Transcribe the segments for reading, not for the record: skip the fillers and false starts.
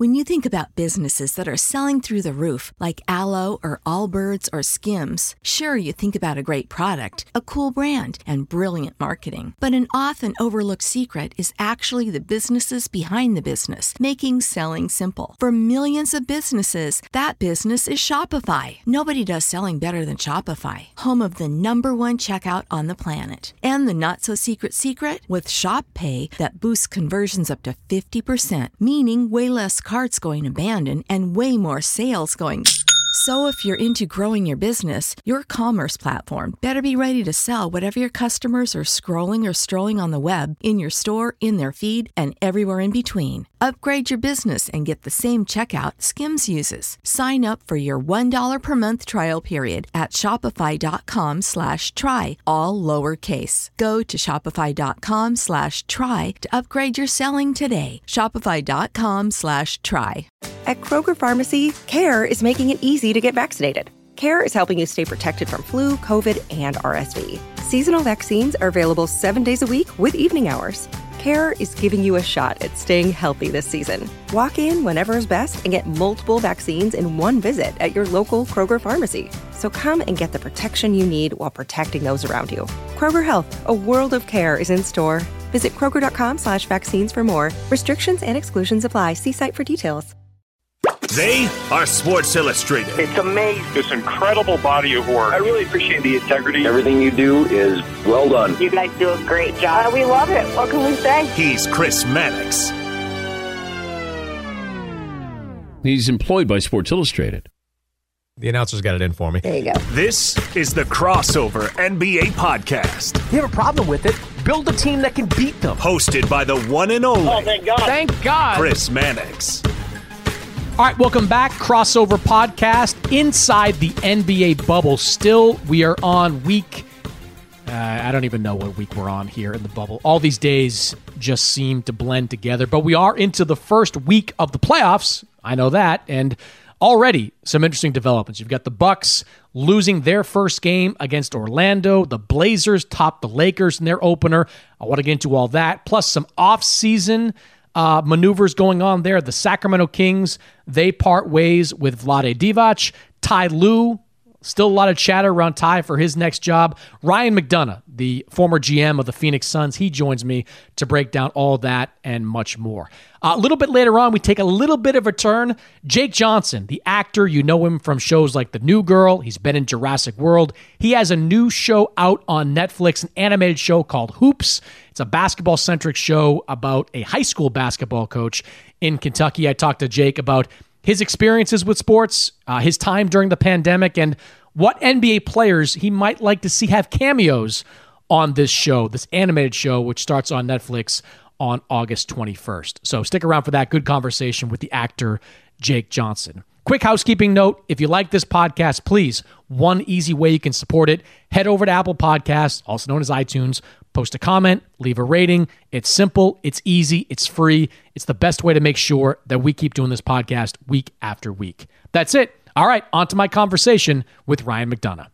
When you think about businesses that are selling through the roof, like Aloe or Allbirds or Skims, sure, you think about a great product, a cool brand, and brilliant marketing. But an often overlooked secret is actually the businesses behind the business, making selling simple. For millions of businesses, that business is Shopify. Nobody does selling better than Shopify, home of the #1 checkout on the planet. And the not-so-secret secret? With Shop Pay that boosts conversions up to 50%, meaning way less carts going abandoned and way more sales going. So if you're into growing your business, your commerce platform better be ready to sell whatever your customers are scrolling or strolling on the web, in your store, in their feed, and everywhere in between. Upgrade your business and get the same checkout Skims uses. Sign up for your $1 per month trial period at shopify.com/try, all lowercase. Go to shopify.com/try to upgrade your selling today. Shopify.com/try. At Kroger Pharmacy, CARE is making it easy to get vaccinated. CARE is helping you stay protected from flu, COVID, and RSV. Seasonal vaccines are available 7 days a week with evening hours. CARE is giving you a shot at staying healthy this season. Walk in whenever is best and get multiple vaccines in one visit at your local Kroger Pharmacy. So come and get the protection you need while protecting those around you. Kroger Health, a world of care, is in store. Visit Kroger.com/vaccines for more. Restrictions and exclusions apply. See site for details. They are Sports Illustrated. It's amazing. This incredible body of work. I really appreciate the integrity. Everything you do is well done. You guys do a great job. We love it. What can we say? He's Chris Mannix. He's employed by Sports Illustrated. The announcer's got it in for me. There you go. This is the Crossover NBA Podcast. You have a problem with it? Build a team that can beat them. Hosted by the one and only. Oh, thank God. Thank God. Chris Mannix. All right, welcome back. Crossover Podcast inside the NBA bubble. Still, we are on week... I don't even know what week we're on here in the bubble. All these days just seem to blend together. But we are into the first week of the playoffs. I know that. And already some interesting developments. You've got the Bucks losing their first game against Orlando. The Blazers topped the Lakers in their opener. I want to get into all that. Plus some off-season maneuvers going on there. The Sacramento Kings, they part ways with Vlade Divac. Ty Lue, still a lot of chatter around Ty for his next job. Ryan McDonough, the former GM of the Phoenix Suns, he joins me to break down all that and much more. A little bit later on, we take a little bit of a turn. Jake Johnson, the actor, you know him from shows like The New Girl. He's been in Jurassic World. He has a new show out on Netflix, an animated show called Hoops. It's a basketball-centric show about a high school basketball coach in Kentucky. I talked to Jake about his experiences with sports, his time during the pandemic, and what NBA players he might like to see have cameos on this show, this animated show, which starts on Netflix on August 21st. So stick around for that good conversation with the actor Jake Johnson. Quick housekeeping note, if you like this podcast, please, one easy way you can support it, head over to Apple Podcasts, also known as iTunes, post a comment, leave a rating. It's simple, it's easy, it's free. It's the best way to make sure that we keep doing this podcast week after week. That's it. All right, on to my conversation with Ryan McDonough.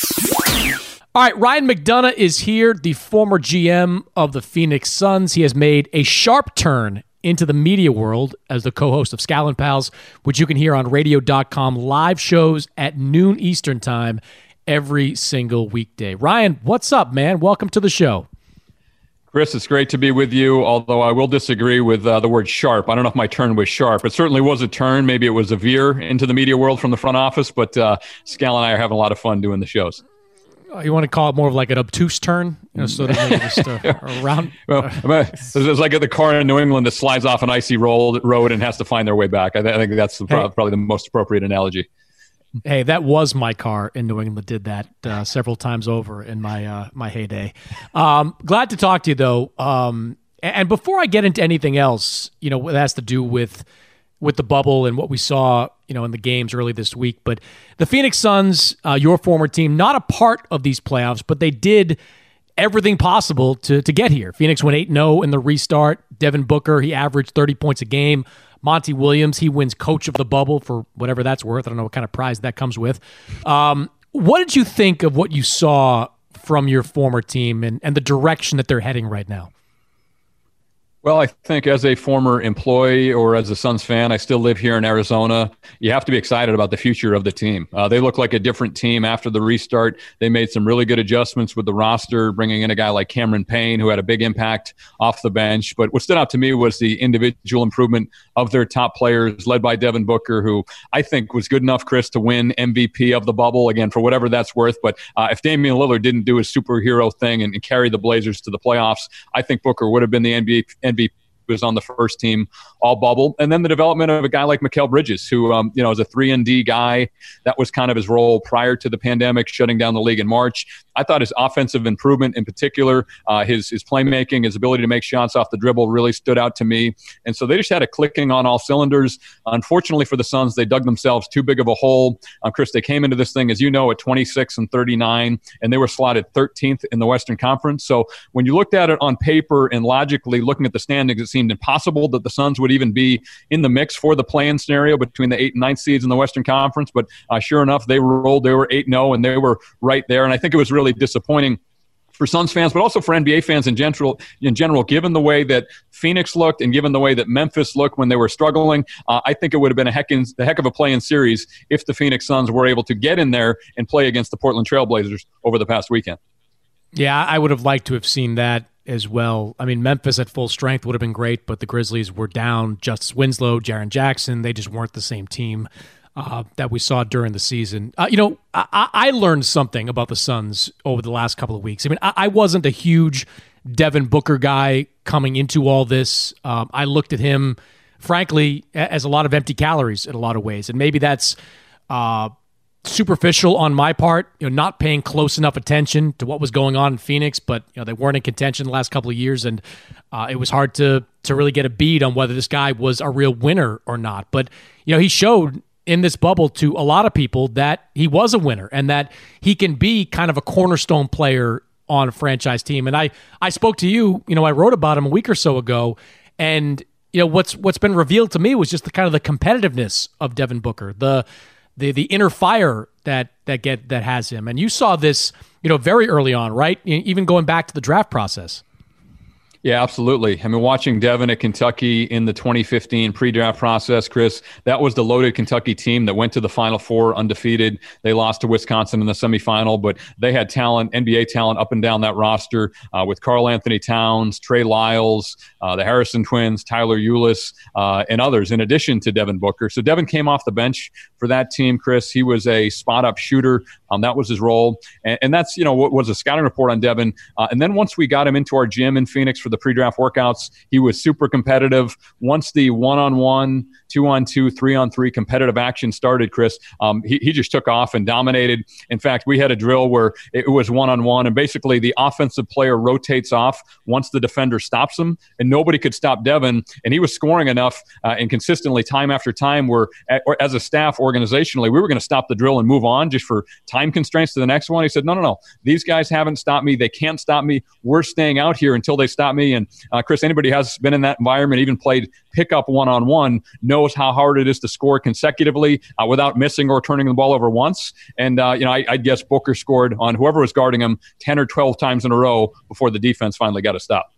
All right, Ryan McDonough is here, the former GM of the Phoenix Suns. He has made a sharp turn into the media world as the co-host of Scallon Pals, which you can hear on radio.com, live shows at noon Eastern time every single weekday. Ryan, what's up, man? Welcome to the show. Chris, it's great to be with you, although I will disagree with the word sharp. I don't know if my turn was sharp. It certainly was a turn. Maybe it was a veer into the media world from the front office, but Scallon and I are having a lot of fun doing the shows. You want to call it more of like an obtuse turn? So that maybe just around. Well, it's like the car in New England that slides off an icy road and has to find their way back. I think that's probably the most appropriate analogy. Hey, that was my car in New England that did that several times over in my heyday. Glad to talk to you, though. And before I get into anything else, that has to do with the bubble and what we saw, in the games early this week. But the Phoenix Suns, your former team, not a part of these playoffs, but they did everything possible to get here. Phoenix went 8-0 in the restart. Devin Booker, he averaged 30 points a game. Monty Williams, he wins coach of the bubble for whatever that's worth. I don't know what kind of prize that comes with. What did you think of what you saw from your former team and the direction that they're heading right now? Well, I think as a former employee or as a Suns fan, I still live here in Arizona. You have to be excited about the future of the team. They look like a different team after the restart. They made some really good adjustments with the roster, bringing in a guy like Cameron Payne, who had a big impact off the bench. But what stood out to me was the individual improvement of their top players, led by Devin Booker, who I think was good enough, Chris, to win MVP of the bubble, again, for whatever that's worth. But if Damian Lillard didn't do his superhero thing and carry the Blazers to the playoffs, I think Booker would have been the MVP. Was on the first team all bubble. And then the development of a guy like Mikal Bridges, who, is a 3-and-D guy. That was kind of his role prior to the pandemic, shutting down the league in March. I thought his offensive improvement in particular, his playmaking, his ability to make shots off the dribble really stood out to me. And so they just had it clicking on all cylinders. Unfortunately for the Suns, they dug themselves too big of a hole. Chris, they came into this thing, as you know, at 26-39, and they were slotted 13th in the Western Conference. So when you looked at it on paper and logically looking at the standings, it seemed impossible that the Suns would even be in the mix for the play-in scenario between the 8th and 9th seeds in the Western Conference. But sure enough, they rolled. They were 8-0, and they were right there. And I think it was really disappointing for Suns fans, but also for NBA fans in general, given the way that Phoenix looked and given the way that Memphis looked when they were struggling. I think it would have been a heck of a play-in series if the Phoenix Suns were able to get in there and play against the Portland Trailblazers over the past weekend. Yeah, I would have liked to have seen that as well. I mean, Memphis at full strength would have been great, but the Grizzlies were down Justice Winslow, Jaren Jackson. They just weren't the same team that we saw during the season. I learned something about the Suns over the last couple of weeks. I mean, I wasn't a huge Devin Booker guy coming into all this. I looked at him, frankly, as a lot of empty calories in a lot of ways. And maybe that's superficial on my part, not paying close enough attention to what was going on in Phoenix, but they weren't in contention the last couple of years, and it was hard to really get a bead on whether this guy was a real winner or not. But he showed in this bubble to a lot of people that he was a winner and that he can be kind of a cornerstone player on a franchise team. And I spoke to you, I wrote about him a week or so ago, and what's been revealed to me was just the kind of the competitiveness of Devin Booker, the inner fire that has him. And you saw this, very early on, right? Even going back to the draft process. Yeah, absolutely. I mean, watching Devin at Kentucky in the 2015 pre-draft process, Chris, that was the loaded Kentucky team that went to the Final Four undefeated. They lost to Wisconsin in the semifinal, but they had talent, NBA talent up and down that roster with Karl Anthony Towns, Trey Lyles, the Harrison twins, Tyler Ulis, and others in addition to Devin Booker. So Devin came off the bench for that team, Chris. He was a spot-up shooter. That was his role. And that's, what was a scouting report on Devin. And then once we got him into our gym in Phoenix for the pre-draft workouts, he was super competitive. Once the 1-on-1, 2-on-2, 3-on-3 competitive action started, Chris, he just took off and dominated. In fact, we had a drill where it was 1-on-1, and basically the offensive player rotates off once the defender stops him, and nobody could stop Devin. And he was scoring enough and consistently time after time where, as a staff organizationally, we were going to stop the drill and move on just for time constraints to the next one. He said, no. These guys haven't stopped me. They can't stop me. We're staying out here until they stop me. And Chris, anybody who has been in that environment, even played pickup 1-on-1, knows how hard it is to score consecutively without missing or turning the ball over once. And, I guess Booker scored on whoever was guarding him 10 or 12 times in a row before the defense finally got a stop.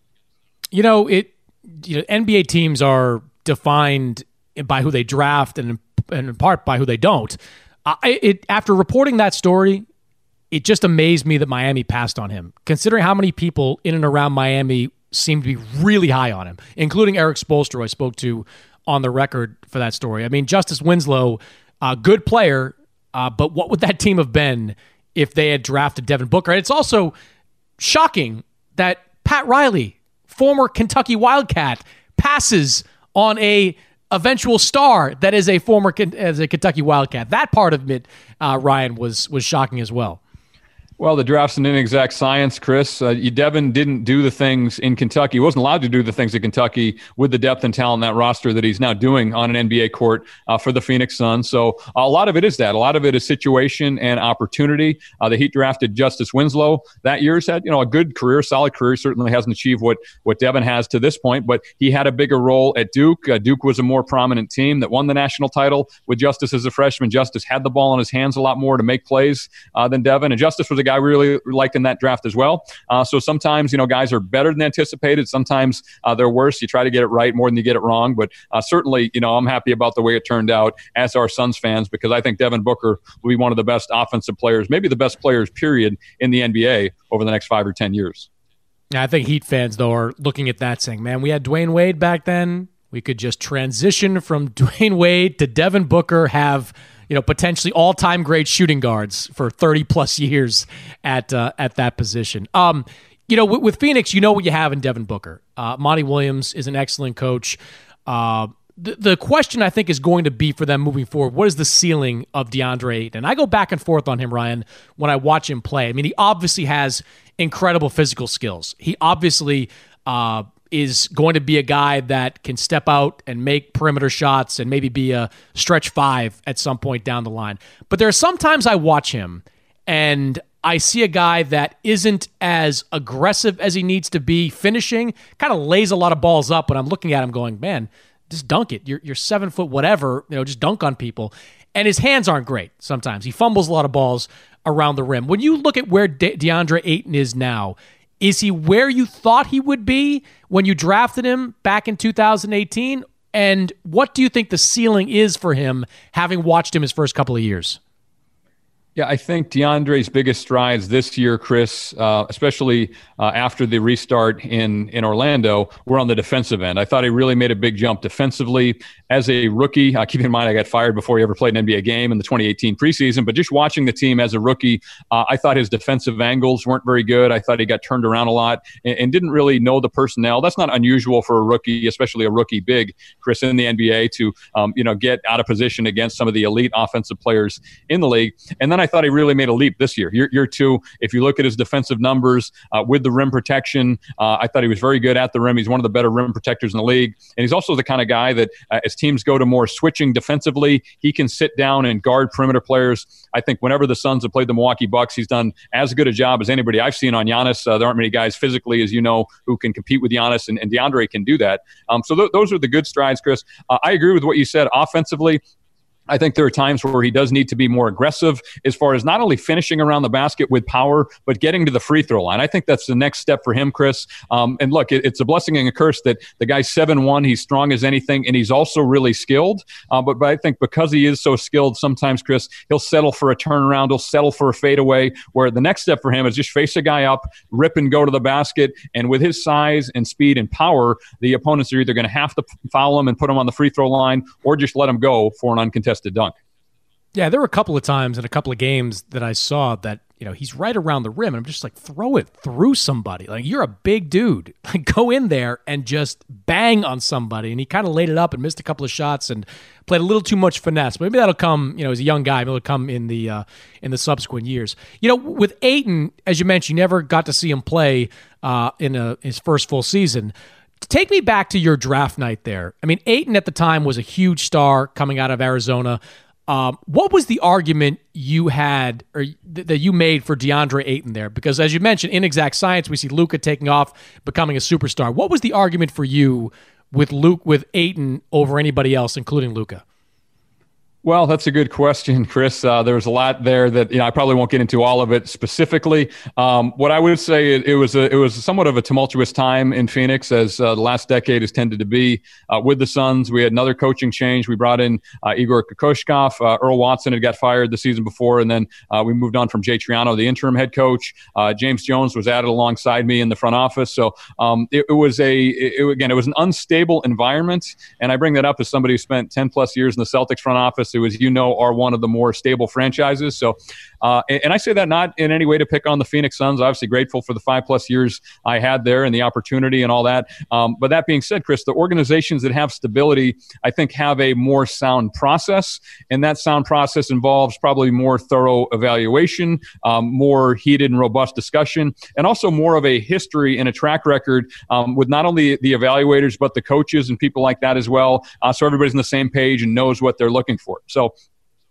NBA teams are defined by who they draft and in part by who they don't. After reporting that story, it just amazed me that Miami passed on him, considering how many people in and around Miami seem to be really high on him, including Eric Spoelstra, who I spoke to on the record for that story. I mean, Justice Winslow, good player, but what would that team have been if they had drafted Devin Booker? And it's also shocking that Pat Riley, former Kentucky Wildcat, passes on a eventual star that is a Kentucky Wildcat. That part of it, Ryan, was shocking as well. Well, the draft's an inexact science, Chris. Devin didn't do the things in Kentucky. He wasn't allowed to do the things in Kentucky with the depth and talent in that roster that he's now doing on an NBA court for the Phoenix Suns. So a lot of it is that. A lot of it is situation and opportunity. The Heat drafted Justice Winslow that year. He's had a good career, solid career. Certainly hasn't achieved what Devin has to this point, but he had a bigger role at Duke. Duke was a more prominent team that won the national title with Justice as a freshman. Justice had the ball in his hands a lot more to make plays than Devin, and Justice was a guy we really liked in that draft as well. So sometimes, guys are better than anticipated. Sometimes they're worse. You try to get it right more than you get it wrong. But certainly, I'm happy about the way it turned out, as are Suns fans, because I think Devin Booker will be one of the best offensive players, maybe the best players, period, in the NBA over the next 5 or 10 years. Yeah, I think Heat fans, though, are looking at that saying, man, we had Dwayne Wade back then. We could just transition from Dwayne Wade to Devin Booker, have potentially all-time great shooting guards for 30-plus years at that position. With Phoenix, what you have in Devin Booker. Monty Williams is an excellent coach. The question, I think, is going to be for them moving forward, what is the ceiling of DeAndre Ayton? And I go back and forth on him, Ryan, when I watch him play. I mean, he obviously has incredible physical skills. He obviously is going to be a guy that can step out and make perimeter shots and maybe be a stretch 5 at some point down the line. But there are sometimes I watch him and I see a guy that isn't as aggressive as he needs to be finishing, kind of lays a lot of balls up, but I'm looking at him going, man, just dunk it. You're 7 foot whatever, just dunk on people. And his hands aren't great sometimes. He fumbles a lot of balls around the rim. When you look at where DeAndre Ayton is now, is he where you thought he would be when you drafted him back in 2018? And what do you think the ceiling is for him, having watched him his first couple of years? Yeah, I think DeAndre's biggest strides this year, Chris, especially after the restart in Orlando, were on the defensive end. I thought he really made a big jump defensively as a rookie. Keep in mind, I got fired before he ever played an NBA game in the 2018 preseason, but just watching the team as a rookie, I thought his defensive angles weren't very good. I thought he got turned around a lot and didn't really know the personnel. That's not unusual for a rookie, especially a rookie big, Chris, in the NBA to, get out of position against some of the elite offensive players in the league. And then I thought he really made a leap this year. Year 2, if you look at his defensive numbers with the rim protection, I thought he was very good at the rim. He's one of the better rim protectors in the league. And he's also the kind of guy that as teams go to more switching defensively, he can sit down and guard perimeter players. I think whenever the Suns have played the Milwaukee Bucks, he's done as good a job as anybody I've seen on Giannis. There aren't many guys physically, as you know, who can compete with Giannis, and DeAndre can do that. So those are the good strides, Chris. I agree with what you said offensively. I think there are times where he does need to be more aggressive as far as not only finishing around the basket with power, but getting to the free throw line. I think that's the next step for him, Chris. And look, it's a blessing and a curse that the guy's 7'1", he's strong as anything, and he's also really skilled. But I think because he is so skilled, sometimes, Chris, he'll settle for a turnaround, he'll settle for a fadeaway, where the next step for him is just face a guy up, rip and go to the basket. And with his size and speed and power, the opponents are either going to have to foul him and put him on the free throw line or just let him go for an uncontested dunk. Yeah, there were a couple of times in a couple of games that I saw that, he's right around the rim, and I'm just like, throw it through somebody. Like, you're a big dude. Like, go in there and just bang on somebody. And he kind of laid it up and missed a couple of shots and played a little too much finesse. But maybe that'll come, as a young guy, maybe it'll come in the subsequent years. With Ayton, as you mentioned, you never got to see him play in his first full season. Take me back to your draft night there. I mean, Ayton at the time was a huge star coming out of Arizona. What was the argument you had or that you made for DeAndre Ayton there? Because as you mentioned, in Exact Science, we see Luka taking off, becoming a superstar. What was the argument for you with Ayton over anybody else, including Luka? Well, that's a good question, Chris. There was a lot there that I probably won't get into all of it specifically. What I would say, it was somewhat of a tumultuous time in Phoenix, as the last decade has tended to be with the Suns. We had another coaching change. We brought in Igor Kokoshkov. Earl Watson had got fired the season before, and then we moved on from Jay Triano, the interim head coach. James Jones was added alongside me in the front office. So it was an unstable environment, and I bring that up as somebody who spent 10 plus years in the Celtics front office. Who, as are one of the more stable franchises. So, and I say that not in any way to pick on the Phoenix Suns. Obviously grateful for the 5+ years I had there and the opportunity and all that. But that being said, Chris, the organizations that have stability, I think, have a more sound process. And that sound process involves probably more thorough evaluation, more heated and robust discussion, and also more of a history and a track record with not only the evaluators, but the coaches and people like that as well. So everybody's on the same page and knows what they're looking for. So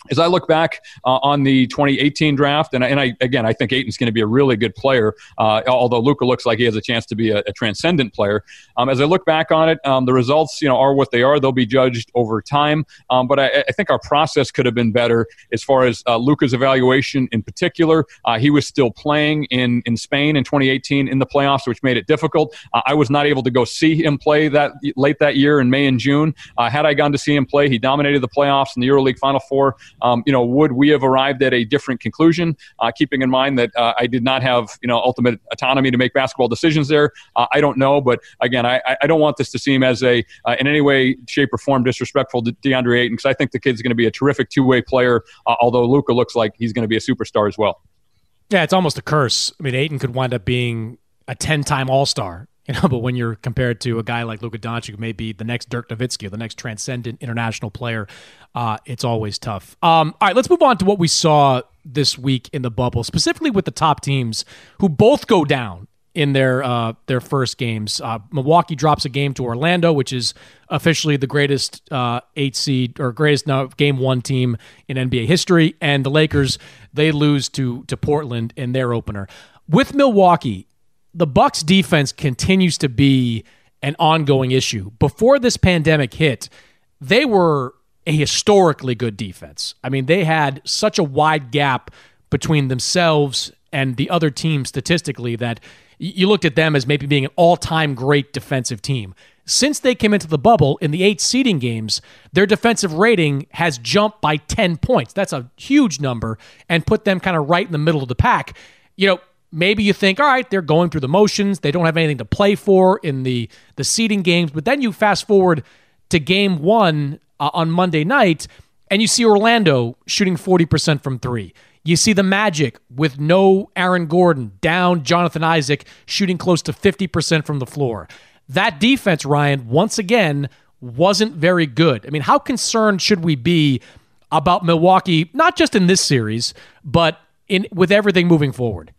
As I look back on the 2018 draft, and I think Ayton's going to be a really good player, although Luka looks like he has a chance to be a transcendent player. As I look back on it, the results, are what they are. They'll be judged over time. But I think our process could have been better as far as Luka's evaluation in particular. He was still playing in Spain in 2018 in the playoffs, which made it difficult. I was not able to go see him play that late that year in May and June. Had I gone to see him play, he dominated the playoffs in the EuroLeague Final Four. Would we have arrived at a different conclusion? Keeping in mind that I did not have, ultimate autonomy to make basketball decisions there. I don't know, but again, I don't want this to seem as in any way, shape, or form disrespectful to DeAndre Ayton, because I think the kid's going to be a terrific two-way player, although Luka looks like he's going to be a superstar as well. Yeah, it's almost a curse. I mean, Ayton could wind up being a 10-time All-Star. But when you're compared to a guy like Luka Doncic, who may be the next Dirk Nowitzki, or the next transcendent international player, it's always tough. All right, let's move on to what we saw this week in the bubble, specifically with the top teams who both go down in their first games. Milwaukee drops a game to Orlando, which is officially the greatest 8 seed or game 1 team in NBA history, and the Lakers, they lose to Portland in their opener. With Milwaukee, the Bucks defense continues to be an ongoing issue. Before this pandemic hit, they were a historically good defense. I mean, they had such a wide gap between themselves and the other team statistically that you looked at them as maybe being an all-time great defensive team. Since they came into the bubble in the 8 seeding games, their defensive rating has jumped by 10 points. That's a huge number, and put them kind of right in the middle of the pack. Maybe you think, all right, they're going through the motions. They don't have anything to play for in the seeding games. But then you fast forward to game 1 on Monday night, and you see Orlando shooting 40% from 3. You see the Magic with no Aaron Gordon, down Jonathan Isaac, shooting close to 50% from the floor. That defense, Ryan, once again, wasn't very good. I mean, how concerned should we be about Milwaukee, not just in this series, but with everything moving forward?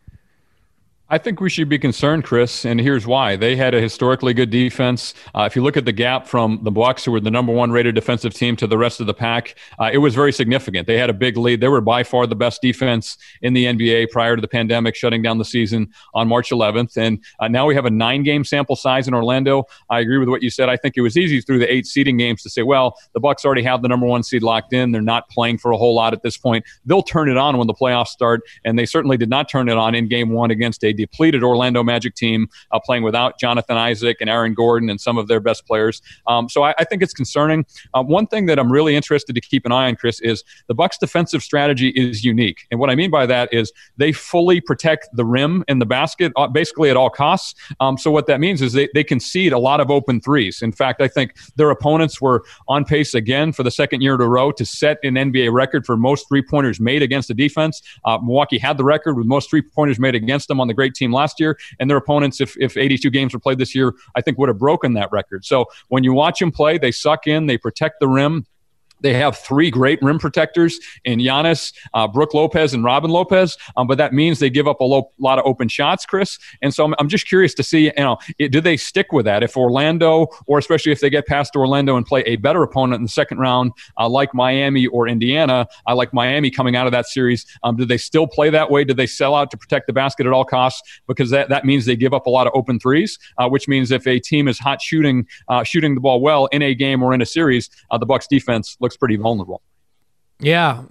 I think we should be concerned, Chris, and here's why. They had a historically good defense. If you look at the gap from the Bucks, who were the number 1 rated defensive team, to the rest of the pack, it was very significant. They had a big lead. They were by far the best defense in the NBA prior to the pandemic shutting down the season on March 11th. And now we have a 9-game sample size in Orlando. I agree with what you said. I think it was easy through the 8 seeding games to say, well, the Bucks already have the number 1 seed locked in. They're not playing for a whole lot at this point. They'll turn it on when the playoffs start, and they certainly did not turn it on in game 1 against a depleted Orlando Magic team playing without Jonathan Isaac and Aaron Gordon and some of their best players. So I think it's concerning. One thing that I'm really interested to keep an eye on, Chris, is the Bucks' defensive strategy is unique. And what I mean by that is they fully protect the rim and the basket basically at all costs. So what that means is they concede a lot of open threes. In fact, I think their opponents were on pace again for the second year in a row to set an NBA record for most three-pointers made against a defense. Milwaukee had the record with most three-pointers made against them on the great team last year, and their opponents, if 82 games were played this year, I think would have broken that record. So when you watch them play, they suck in, they protect the rim. They have 3 great rim protectors in Giannis, Brook Lopez, and Robin Lopez, but that means they give up a lot of open shots, Chris. And so I'm just curious to see, do they stick with that? If Orlando, or especially if they get past Orlando and play a better opponent in the second round, like Miami or Indiana, like Miami coming out of that series, do they still play that way? Do they sell out to protect the basket at all costs? Because that means they give up a lot of open threes, which means if a team is hot shooting the ball well in a game or in a series, the Bucks defense looks pretty vulnerable. Yeah,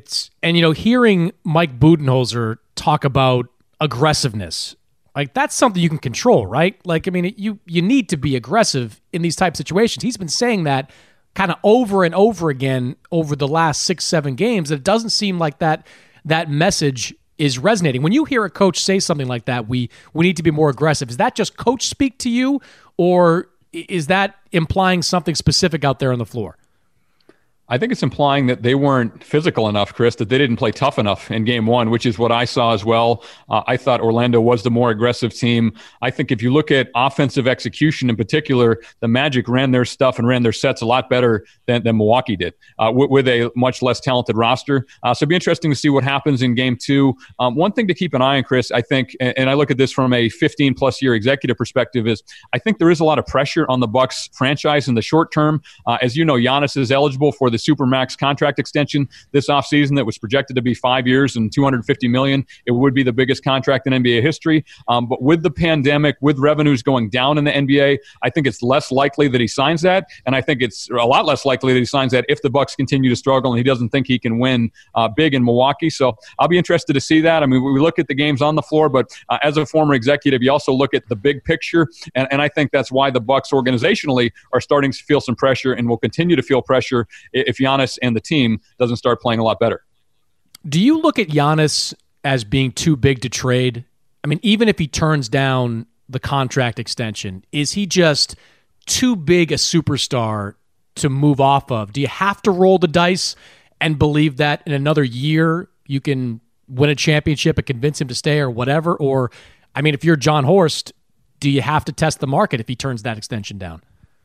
hearing Mike Budenholzer talk about aggressiveness, like that's something you can control, right? Like, I mean, you need to be aggressive in these type of situations. He's been saying that kind of over and over again over the last 6-7 games. It doesn't seem like that message is resonating. When you hear a coach say something like that, we need to be more aggressive. Is that just coach speak to you, or is that implying something specific out there on the floor? I think it's implying that they weren't physical enough, Chris, that they didn't play tough enough in game 1, which is what I saw as well. I thought Orlando was the more aggressive team. I think if you look at offensive execution in particular, the Magic ran their stuff and ran their sets a lot better than Milwaukee did with a much less talented roster. So it'd be interesting to see what happens in game 2. One thing to keep an eye on, Chris, I think, and I look at this from a 15-plus year executive perspective, is I think there is a lot of pressure on the Bucks franchise in the short term. As you know, Giannis is eligible for the Supermax contract extension this offseason that was projected to be 5 years and $250 million. It would be the biggest contract in NBA history. But with the pandemic, with revenues going down in the NBA, I think it's less likely that he signs that. And I think it's a lot less likely that he signs that if the Bucks continue to struggle and he doesn't think he can win big in Milwaukee. So I'll be interested to see that. I mean, we look at the games on the floor, but as a former executive, you also look at the big picture. And I think that's why the Bucks organizationally are starting to feel some pressure and will continue to feel pressure if Giannis and the team doesn't start playing a lot better. Do you look at Giannis as being too big to trade? I mean, even if he turns down the contract extension, is he just too big a superstar to move off of? Do you have to roll the dice and believe that in another year you can win a championship and convince him to stay or whatever? Or, I mean, if you're John Horst, do you have to test the market if he turns that extension down?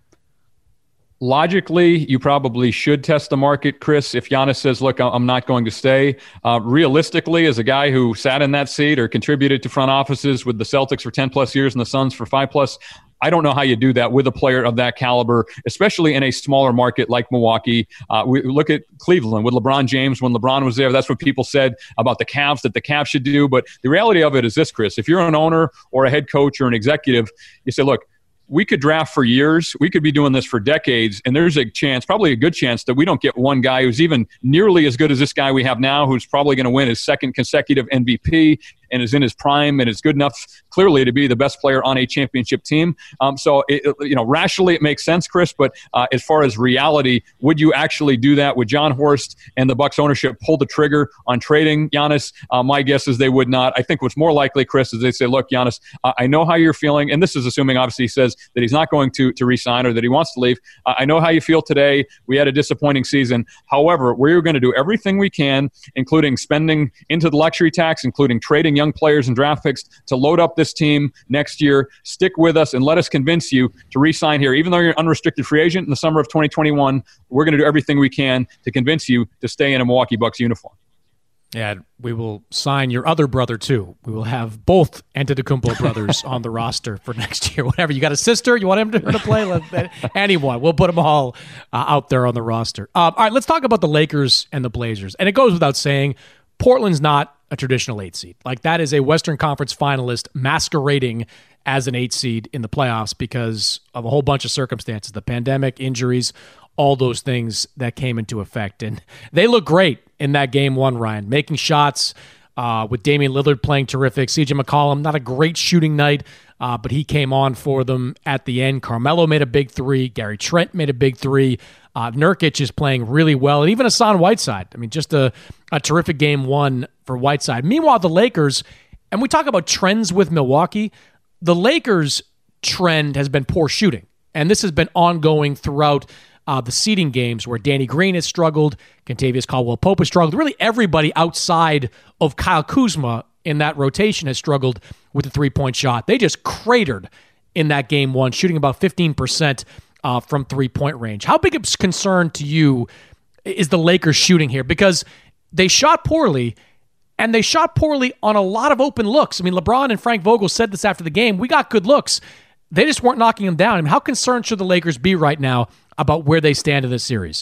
Logically, you probably should test the market, Chris. If Giannis says, look, I'm not going to stay. Realistically, as a guy who sat in that seat or contributed to front offices with the Celtics for 10 plus years and the Suns for 5 plus, I don't know how you do that with a player of that caliber, especially in a smaller market like Milwaukee. We look at Cleveland with LeBron James. When LeBron was there, that's what people said about the Cavs, that the Cavs should do. But the reality of it is this, Chris. If you're an owner or a head coach or an executive, you say, look, we could draft for years. We could be doing this for decades. And there's a chance, probably a good chance, that we don't get one guy who's even nearly as good as this guy we have now, who's probably going to win his second consecutive MVP and is in his prime and is good enough, clearly, to be the best player on a championship team. So, rationally, it makes sense, Chris. But as far as reality, would you actually do that? Would John Horst and the Bucks ownership pull the trigger on trading Giannis? My guess is they would not. I think what's more likely, Chris, is they say, look, Giannis, I know how you're feeling. And this is assuming, obviously, he says that he's not going to re-sign or that he wants to leave. I know how you feel today. We had a disappointing season. However, we're going to do everything we can, including spending into the luxury tax, including trading young players and draft picks, to load up this team next year. Stick with us and let us convince you to re-sign here. Even though you're an unrestricted free agent in the summer of 2021, we're going to do everything we can to convince you to stay in a Milwaukee Bucks uniform. Yeah, we will sign your other brother, too. We will have both Antetokounmpo brothers on the roster for next year. Whatever. You got a sister? You want him to play? Anyone. We'll put them all out there on the roster. All right, let's talk about the Lakers and the Blazers. And it goes without saying, Portland's not a traditional 8 seed. Like, that is a Western Conference finalist masquerading as an 8 seed in the playoffs because of a whole bunch of circumstances, the pandemic, injuries, all those things that came into effect. And they look great in that game one, Ryan, making shots with Damian Lillard playing terrific. CJ McCollum, not a great shooting night, but he came on for them at the end. Carmelo made a big three. Gary Trent made a big three. Nurkic is playing really well. And even Hassan Whiteside. I mean, just a terrific game one for Whiteside. Meanwhile, the Lakers, and we talk about trends with Milwaukee, the Lakers' trend has been poor shooting. And this has been ongoing throughout the seeding games where Danny Green has struggled, Kentavious Caldwell-Pope has struggled. Really everybody outside of Kyle Kuzma in that rotation has struggled with the three-point shot. They just cratered in that game one, shooting about 15% from three-point range. How big a concern to you is the Lakers shooting here? Because they shot poorly, and they shot poorly on a lot of open looks. I mean, LeBron and Frank Vogel said this after the game. We got good looks. They just weren't knocking them down. I mean, how concerned should the Lakers be right now about where they stand in this series?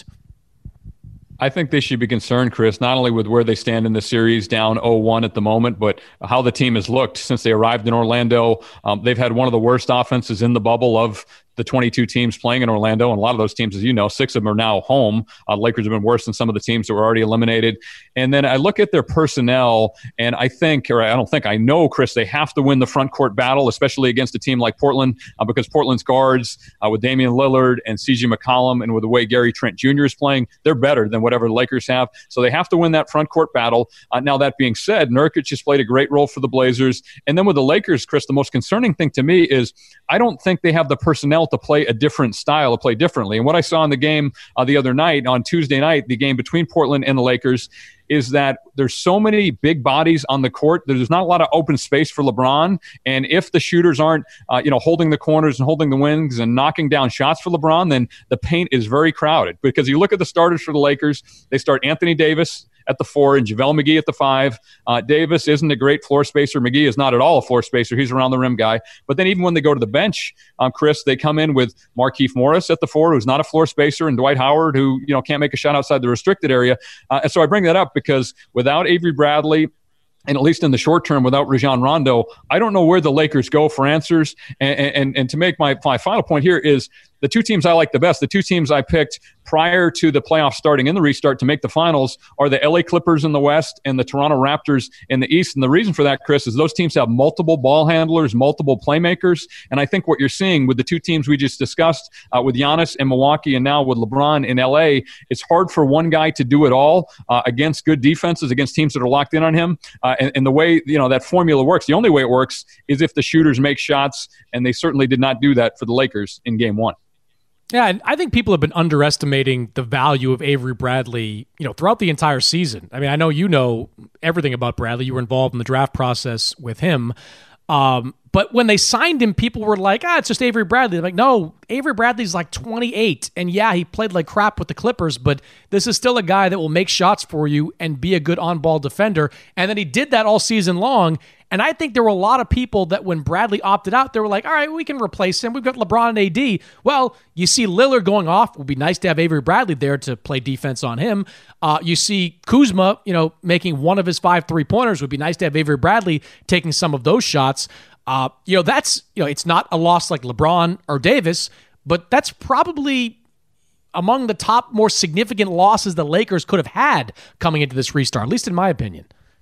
I think they should be concerned, Chris, not only with where they stand in the series, down 0-1 at the moment, but how the team has looked since they arrived in Orlando. They've had one of the worst offenses in the bubble of the 22 teams playing in Orlando, and a lot of those teams, as you know, 6 of them are now home. Lakers have been worse than some of the teams that were already eliminated. And then I look at their personnel, and I know, Chris, they have to win the front court battle, especially against a team like Portland, because Portland's guards with Damian Lillard and CJ McCollum, and with the way Gary Trent Jr. is playing, they're better than whatever the Lakers have. So they have to win that front court battle. Now, that being said, Nurkic has played a great role for the Blazers. And then with the Lakers, Chris, the most concerning thing to me is I don't think they have the personnel to play a different style, to play differently. And what I saw in the game the other night, on Tuesday night, the game between Portland and the Lakers, is that there's so many big bodies on the court. There's not a lot of open space for LeBron. And if the shooters aren't, holding the corners and holding the wings and knocking down shots for LeBron, then the paint is very crowded. Because you look at the starters for the Lakers, they start Anthony Davis at the 4 and JaVale McGee at the 5. Davis isn't a great floor spacer. McGee is not at all a floor spacer. He's around the rim guy. But then even when they go to the bench, Chris, they come in with Markieff Morris at the 4, who's not a floor spacer, and Dwight Howard, who can't make a shot outside the restricted area. And so I bring that up because without Avery Bradley, and at least in the short term, without Rajon Rondo, I don't know where the Lakers go for answers. And to make my final point here is the two teams I like the best, the two teams I picked prior to the playoffs starting in the restart to make the finals are the LA Clippers in the West and the Toronto Raptors in the East. And the reason for that, Chris, is those teams have multiple ball handlers, multiple playmakers. And I think what you're seeing with the two teams we just discussed, with Giannis in Milwaukee and now with LeBron in LA, it's hard for one guy to do it all against good defenses, against teams that are locked in on him. And the way that formula works, the only way it works is if the shooters make shots, and they certainly did not do that for the Lakers in Game 1. Yeah, and I think people have been underestimating the value of Avery Bradley, throughout the entire season. I mean, I know you know everything about Bradley. You were involved in the draft process with him. But when they signed him, people were like, it's just Avery Bradley. I'm like, no, Avery Bradley's like 28. And yeah, he played like crap with the Clippers, but this is still a guy that will make shots for you and be a good on-ball defender. And then he did that all season long. And I think there were a lot of people that when Bradley opted out, they were like, all right, we can replace him. We've got LeBron and AD. Well, you see Lillard going off. It would be nice to have Avery Bradley there to play defense on him. You see Kuzma, making one of his 5 3-pointers. It would be nice to have Avery Bradley taking some of those shots. That's, it's not a loss like LeBron or Davis, but that's probably among the top more significant losses the Lakers could have had coming into this restart, at least in my opinion.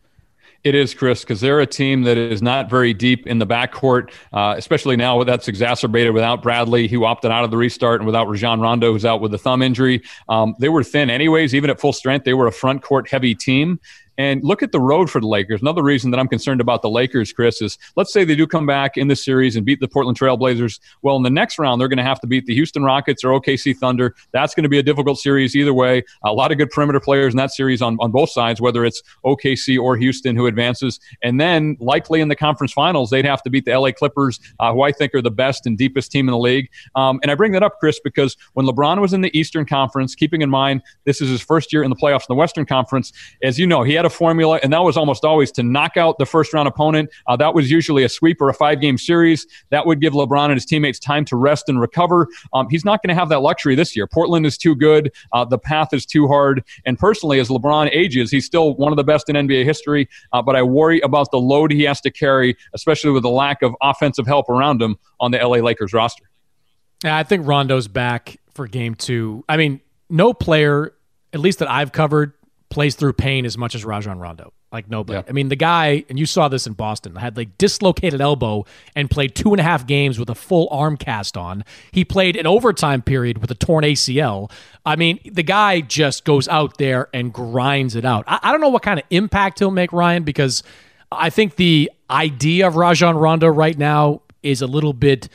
It is, Chris, because they're a team that is not very deep in the backcourt, especially now that's exacerbated without Bradley, who opted out of the restart, and without Rajon Rondo, who's out with a thumb injury. They were thin anyways. Even at full strength, they were a front court heavy team. And look at the road for the Lakers. Another reason that I'm concerned about the Lakers, Chris, is let's say they do come back in this series and beat the Portland Trail Blazers. Well, in the next round, they're going to have to beat the Houston Rockets or OKC Thunder. That's going to be a difficult series either way. A lot of good perimeter players in that series on both sides, whether it's OKC or Houston who advances. And then likely in the conference finals, they'd have to beat the LA Clippers, who I think are the best and deepest team in the league. And I bring that up, Chris, because when LeBron was in the Eastern Conference, keeping in mind this is his first year in the playoffs in the Western Conference, as you know, he had a formula, and that was almost always to knock out the first-round opponent. That was usually a sweep or a 5-game series. That would give LeBron and his teammates time to rest and recover. He's not going to have that luxury this year. Portland is too good. The path is too hard. And personally, as LeBron ages, he's still one of the best in NBA history, but I worry about the load he has to carry, especially with the lack of offensive help around him on the LA Lakers roster. Yeah, I think Rondo's back for Game 2. I mean, no player, at least that I've covered, plays through pain as much as Rajon Rondo. Like nobody. Yeah. I mean, the guy, and you saw this in Boston, had like dislocated elbow and played 2.5 games with a full arm cast on. He played an overtime period with a torn ACL. I mean, the guy just goes out there and grinds it out. I don't know what kind of impact he'll make, Ryan, because I think the idea of Rajon Rondo right now is a little bit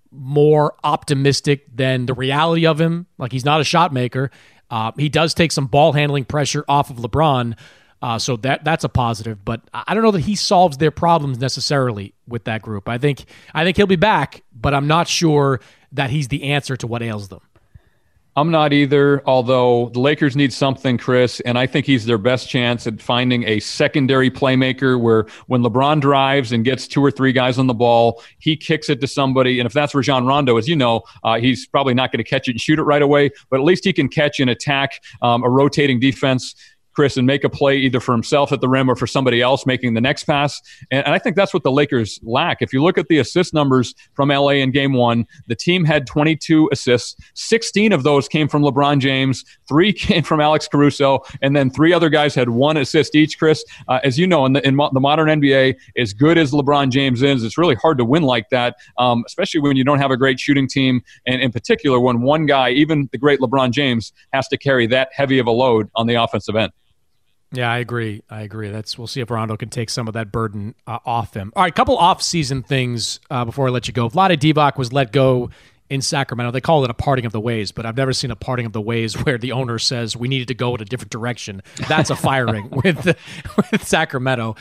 more optimistic than the reality of him. Like, he's not a shot maker. He does take some ball handling pressure off of LeBron, so that's a positive. But I don't know that he solves their problems necessarily with that group. I think he'll be back, but I'm not sure that he's the answer to what ails them. I'm not either, although the Lakers need something, Chris, and I think he's their best chance at finding a secondary playmaker where when LeBron drives and gets 2 or 3 guys on the ball, he kicks it to somebody. And if that's Rajon Rondo, as you know, he's probably not going to catch it and shoot it right away, but at least he can catch and attack a rotating defense, Chris, and make a play either for himself at the rim or for somebody else making the next pass. And I think that's what the Lakers lack. If you look at the assist numbers from LA in Game 1, the team had 22 assists. 16 of those came from LeBron James, 3 came from Alex Caruso, and then 3 other guys had 1 assist each, Chris. As you know, in the modern NBA, as good as LeBron James is, it's really hard to win like that, especially when you don't have a great shooting team, and in particular when one guy, even the great LeBron James, has to carry that heavy of a load on the offensive end. Yeah, I agree. We'll see if Rondo can take some of that burden off him. All right, a couple off-season things before I let you go. Vlade Divac was let go in Sacramento. They call it a parting of the ways, but I've never seen a parting of the ways where the owner says we needed to go in a different direction. That's a firing with Sacramento.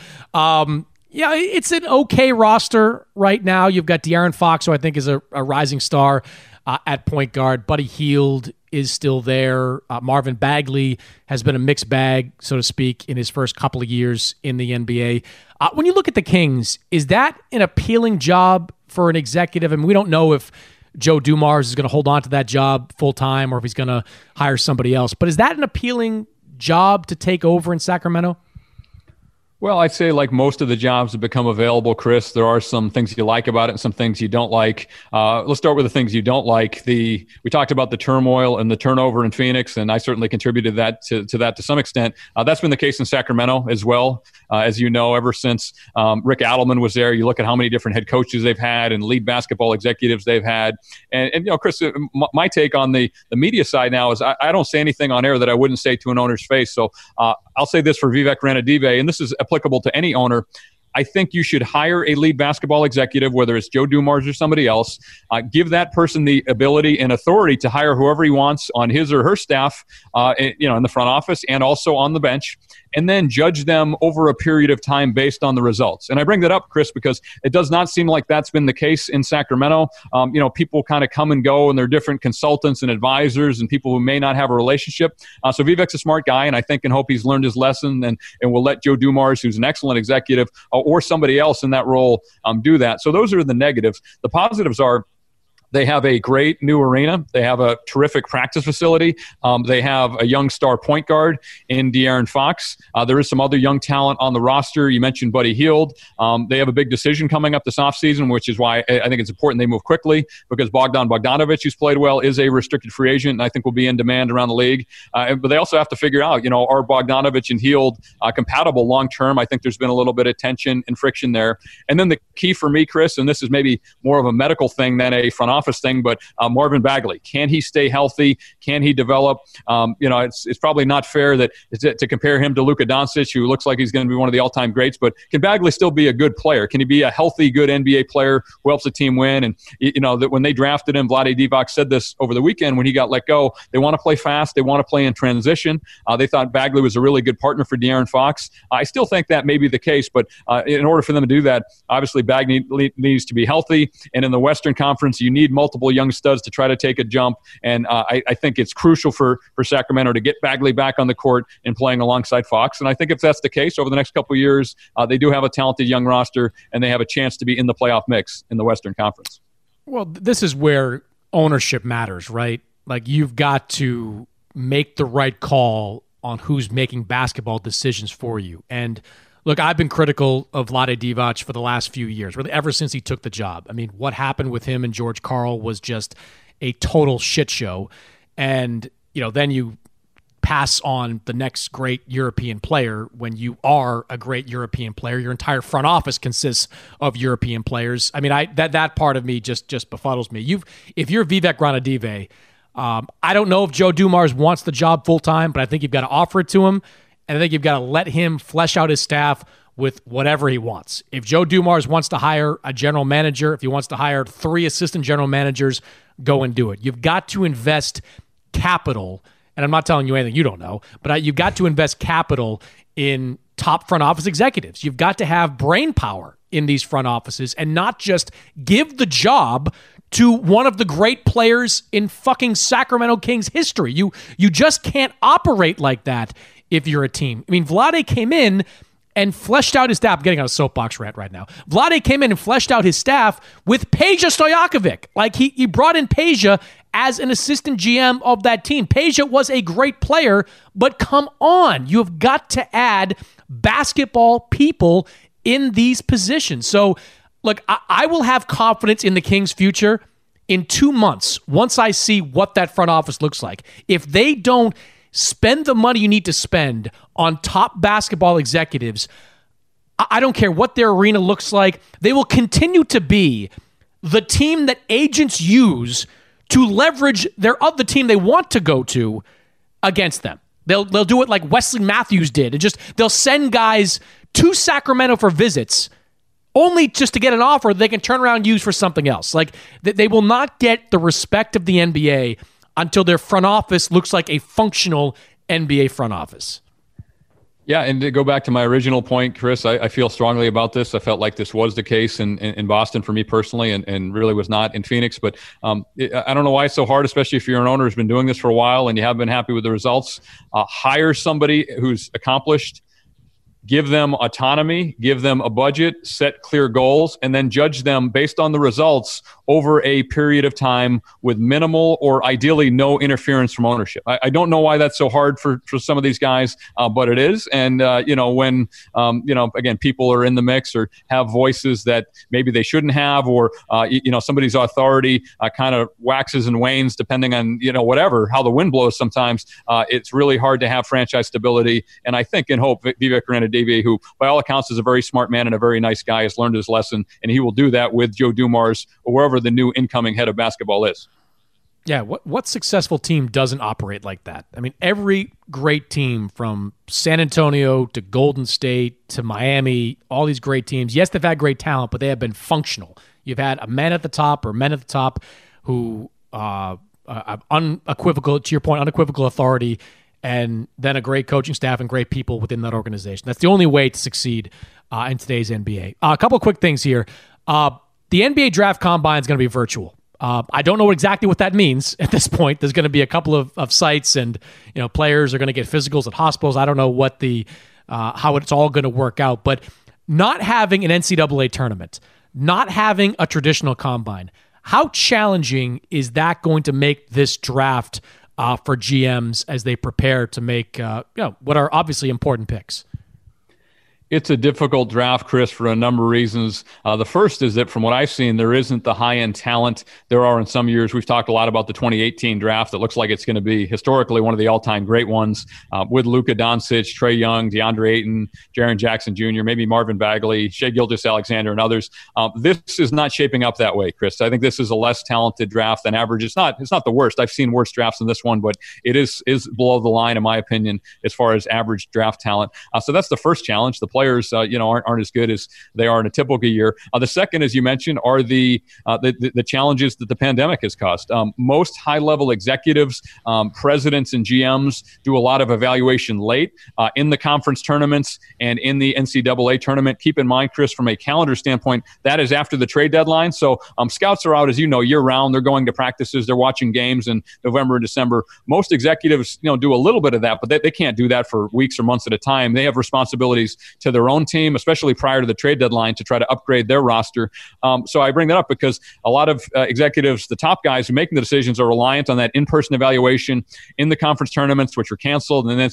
Yeah, it's an okay roster right now. You've got De'Aaron Fox, who I think is a rising star at point guard. Buddy Hield is still there. Marvin Bagley has been a mixed bag, so to speak, in his first couple of years in the NBA. When you look at the Kings, is that an appealing job for an executive? I mean, we don't know if Joe Dumars is going to hold on to that job full-time or if he's going to hire somebody else. But is that an appealing job to take over in Sacramento? Well, I'd say like most of the jobs that become available, Chris, there are some things you like about it and some things you don't like. Let's start with the things you don't like. We talked about the turmoil and the turnover in Phoenix, and I certainly contributed to that to some extent. That's been the case in Sacramento as well. As you know, ever since Rick Adelman was there, you look at how many different head coaches they've had and lead basketball executives they've had. And you know, Chris, my take on the media side now is I don't say anything on air that I wouldn't say to an owner's face. So I'll say this for Vivek Ranadive, and this is applicable to any owner. I think you should hire a lead basketball executive, whether it's Joe Dumars or somebody else. Give that person the ability and authority to hire whoever he wants on his or her staff, in the front office and also on the bench, and then judge them over a period of time based on the results. And I bring that up, Chris, because it does not seem like that's been the case in Sacramento. People kind of come and go, and they're different consultants and advisors and people who may not have a relationship. So Vivek's a smart guy, and I think and hope he's learned his lesson and will let Joe Dumars, who's an excellent executive, or somebody else in that role do that. So those are the negatives. The positives are they have a great new arena. They have a terrific practice facility. They have a young star point guard in De'Aaron Fox. There is some other young talent on the roster. You mentioned Buddy Hield. They have a big decision coming up this offseason, which is why I think it's important they move quickly, because Bogdan Bogdanovic, who's played well, is a restricted free agent, and I think will be in demand around the league. But they also have to figure out, are Bogdanovic and Hield compatible long-term? I think there's been a little bit of tension and friction there. And then the key for me, Chris, and this is maybe more of a medical thing than a front office thing, but Marvin Bagley, can he stay healthy? Can he develop? It's probably not fair to compare him to Luka Doncic, who looks like he's going to be one of the all-time greats, but can Bagley still be a good player? Can he be a healthy, good NBA player who helps the team win? And that when they drafted him, Vlade Divac said this over the weekend when he got let go, they want to play fast, they want to play in transition. They thought Bagley was a really good partner for De'Aaron Fox. I still think that may be the case, but in order for them to do that, obviously Bagley needs to be healthy, and in the Western Conference, you need multiple young studs to try to take a jump, and I think it's crucial for Sacramento to get Bagley back on the court and playing alongside Fox. And I think if that's the case over the next couple of years, they do have a talented young roster, and they have a chance to be in the playoff mix in the Western Conference. Well, this is where ownership matters, right? Like, you've got to make the right call on who's making basketball decisions for you. And look, I've been critical of Vlade Divac for the last few years, really ever since he took the job. I mean, what happened with him and George Karl was just a total shit show. And, then you pass on the next great European player when you are a great European player. Your entire front office consists of European players. I mean, that part of me just befuddles me. If you're Vivek Ranadive, I don't know if Joe Dumars wants the job full-time, but I think you've got to offer it to him. And I think you've got to let him flesh out his staff with whatever he wants. If Joe Dumars wants to hire a general manager, if he wants to hire 3 assistant general managers, go and do it. You've got to invest capital, and I'm not telling you anything you don't know, but you've got to invest capital in top front office executives. You've got to have brain power in these front offices and not just give the job to one of the great players in fucking Sacramento Kings history. You just can't operate like that if you're a team. I mean, Vlade came in and fleshed out his staff. I'm getting on a soapbox rant right now. Vlade came in and fleshed out his staff with Peja Stojakovic. Like, he brought in Peja as an assistant GM of that team. Peja was a great player, but come on. You have got to add basketball people in these positions. So, look, I will have confidence in the Kings' future in 2 months once I see what that front office looks like. If they don't spend the money you need to spend on top basketball executives, I don't care what their arena looks like. They will continue to be the team that agents use to leverage the team they want to go to against them. They'll do it like Wesley Matthews did. They'll send guys to Sacramento for visits only just to get an offer they can turn around and use for something else. Like, they will not get the respect of the NBA until their front office looks like a functional NBA front office. Yeah, and to go back to my original point, Chris, I feel strongly about this. I felt like this was the case in Boston for me personally, and really was not in Phoenix. But I don't know why it's so hard, especially if you're an owner who's been doing this for a while and you have been happy with the results. Hire somebody who's accomplished. Give them autonomy, give them a budget, set clear goals, and then judge them based on the results over a period of time with minimal or ideally no interference from ownership. I don't know why that's so hard for some of these guys, but it is. And, when, again, people are in the mix or have voices that maybe they shouldn't have, or, somebody's authority kind of waxes and wanes depending on, whatever, how the wind blows sometimes, it's really hard to have franchise stability. And I think and hope Vivek Ranadivé, who by all accounts is a very smart man and a very nice guy, has learned his lesson, and he will do that with Joe Dumars or wherever the new incoming head of basketball is. Yeah, what successful team doesn't operate like that? I mean, every great team from San Antonio to Golden State to Miami, all these great teams, yes, they've had great talent, but they have been functional. You've had a man at the top or men at the top who have unequivocal, to your point, unequivocal authority, and then a great coaching staff and great people within that organization. That's the only way to succeed in today's NBA. A couple of quick things here. The NBA Draft Combine is going to be virtual. I don't know exactly what that means at this point. There's going to be a couple of sites, and players are going to get physicals at hospitals. I don't know what how it's all going to work out. But not having an NCAA tournament, not having a traditional combine, how challenging is that going to make this draft for GMs as they prepare to make what are obviously important picks? It's a difficult draft, Chris, for a number of reasons. The first is that from what I've seen, there isn't the high-end talent there are in some years. We've talked a lot about the 2018 draft. It looks like it's going to be historically one of the all-time great ones with Luka Doncic, Trae Young, DeAndre Ayton, Jaren Jackson Jr., maybe Marvin Bagley, Shai Gilgeous-Alexander, and others. This is not shaping up that way, Chris. I think this is a less talented draft than average. It's not the worst. I've seen worse drafts than this one, but it is below the line, in my opinion, as far as average draft talent. So that's the first challenge. The players aren't as good as they are in a typical year. The second, as you mentioned, are the challenges that the pandemic has caused. Most high-level executives, presidents, and GMs do a lot of evaluation late in the conference tournaments and in the NCAA tournament. Keep in mind, Chris, from a calendar standpoint, that is after the trade deadline. So scouts are out, as you know, year-round. They're going to practices. They're watching games in November and December. Most executives, do a little bit of that, but they can't do that for weeks or months at a time. They have responsibilities to their own team, especially prior to the trade deadline, to try to upgrade their roster. So I bring that up because a lot of executives, the top guys who are making the decisions, are reliant on that in-person evaluation in the conference tournaments, which were canceled, and the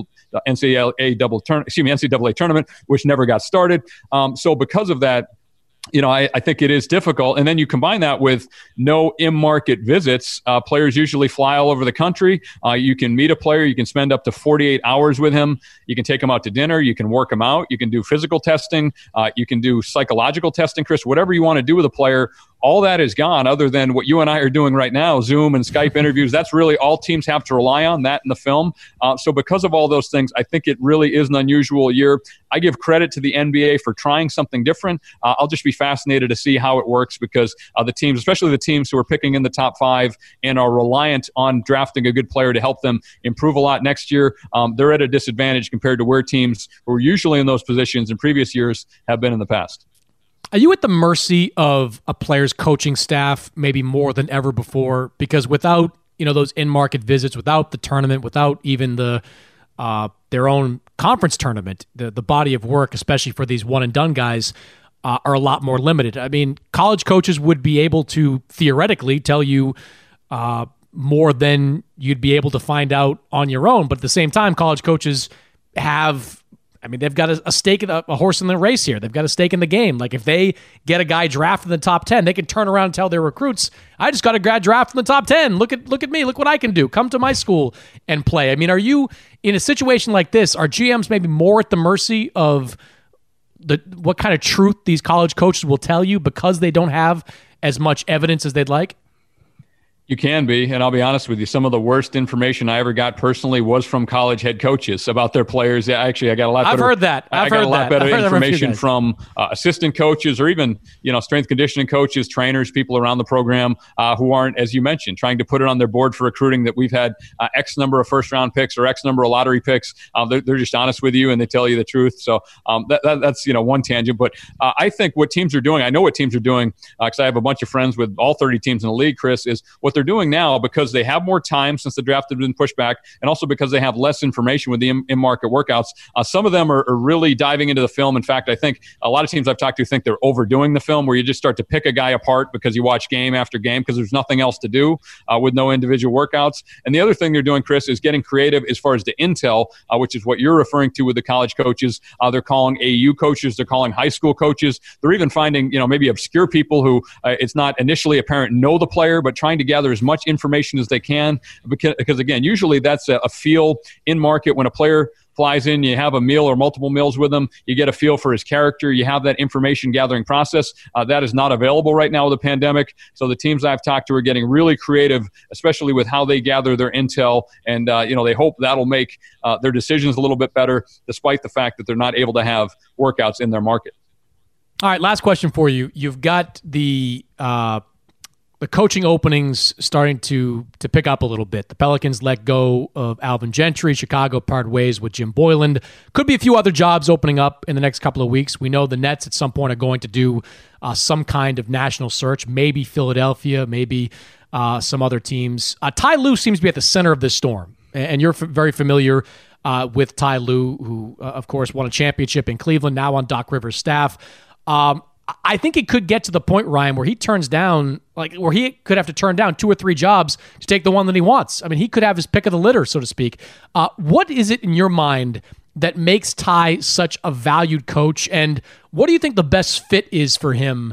NCAA tournament, which never got started. So because of that, I think it is difficult. And then you combine that with no in-market visits. Players usually fly all over the country. You can meet a player. You can spend up to 48 hours with him. You can take him out to dinner. You can work him out. You can do physical testing. You can do psychological testing, Chris, whatever you want to do with a player. All that is gone other than what you and I are doing right now, Zoom and Skype interviews. That's really all teams have to rely on, that and the film. So because of all those things, I think it really is an unusual year. I give credit to the NBA for trying something different. I'll just be fascinated to see how it works because the teams, especially the teams who are picking in the top 5 and are reliant on drafting a good player to help them improve a lot next year, they're at a disadvantage compared to where teams who are usually in those positions in previous years have been in the past. Are you at the mercy of a player's coaching staff maybe more than ever before? Because without those in-market visits, without the tournament, without even their own conference tournament, the body of work, especially for these one-and-done guys, are a lot more limited. I mean, college coaches would be able to theoretically tell you more than you'd be able to find out on your own. But at the same time, college coaches they've got a stake in a horse in the race here. They've got a stake in the game. Like if they get a guy drafted in the top 10, they can turn around and tell their recruits, I just got a grad draft in the top 10. Look at me. Look what I can do. Come to my school and play. I mean, are you in a situation like this? Are GMs maybe more at the mercy of what kind of truth these college coaches will tell you because they don't have as much evidence as they'd like? You can be, and I'll be honest with you, some of the worst information I ever got personally was from college head coaches about their players. Actually, I got a lot better. I've heard that. I got a lot better information from assistant coaches or even, strength conditioning coaches, trainers, people around the program who aren't, as you mentioned, trying to put it on their board for recruiting that we've had X number of first-round picks or X number of lottery picks. They're just honest with you and they tell you the truth. So that's one tangent. But I think what teams are doing, I know what teams are doing because I have a bunch of friends with all 30 teams in the league, Chris, is what they're doing now because they have more time since the draft has been pushed back and also because they have less information with the in-market workouts. Some of them are really diving into the film. In fact, I think a lot of teams I've talked to think they're overdoing the film where you just start to pick a guy apart because you watch game after game because there's nothing else to do with no individual workouts. And the other thing they're doing, Chris, is getting creative as far as the intel, which is what you're referring to with the college coaches. They're calling AU coaches. They're calling high school coaches. They're even finding, maybe obscure people who it's not initially apparent know the player, but trying to gather as much information as they can because again, usually that's a feel in market when a player flies in, you have a meal or multiple meals with him, you get a feel for his character, you have that information gathering process. That is not available right now with the pandemic. So the teams I've talked to are getting really creative, especially with how they gather their intel. And, they hope that'll make their decisions a little bit better, despite the fact that they're not able to have workouts in their market. All right, last question for you. You've got the coaching openings starting to pick up a little bit. The Pelicans let go of Alvin Gentry. Chicago parted ways with Jim Boylan. Could be a few other jobs opening up in the next couple of weeks. We know the Nets at some point are going to do some kind of national search, maybe Philadelphia, maybe some other teams. Ty Lue seems to be at the center of this storm, and you're very familiar with Ty Lue, who, of course, won a championship in Cleveland, now on Doc Rivers' staff. I think it could get to the point, Ryan, where he turns down, where he could have to turn down 2 or 3 jobs to take the one that he wants. I mean, he could have his pick of the litter, so to speak. What is it in your mind that makes Ty such a valued coach, and what do you think the best fit is for him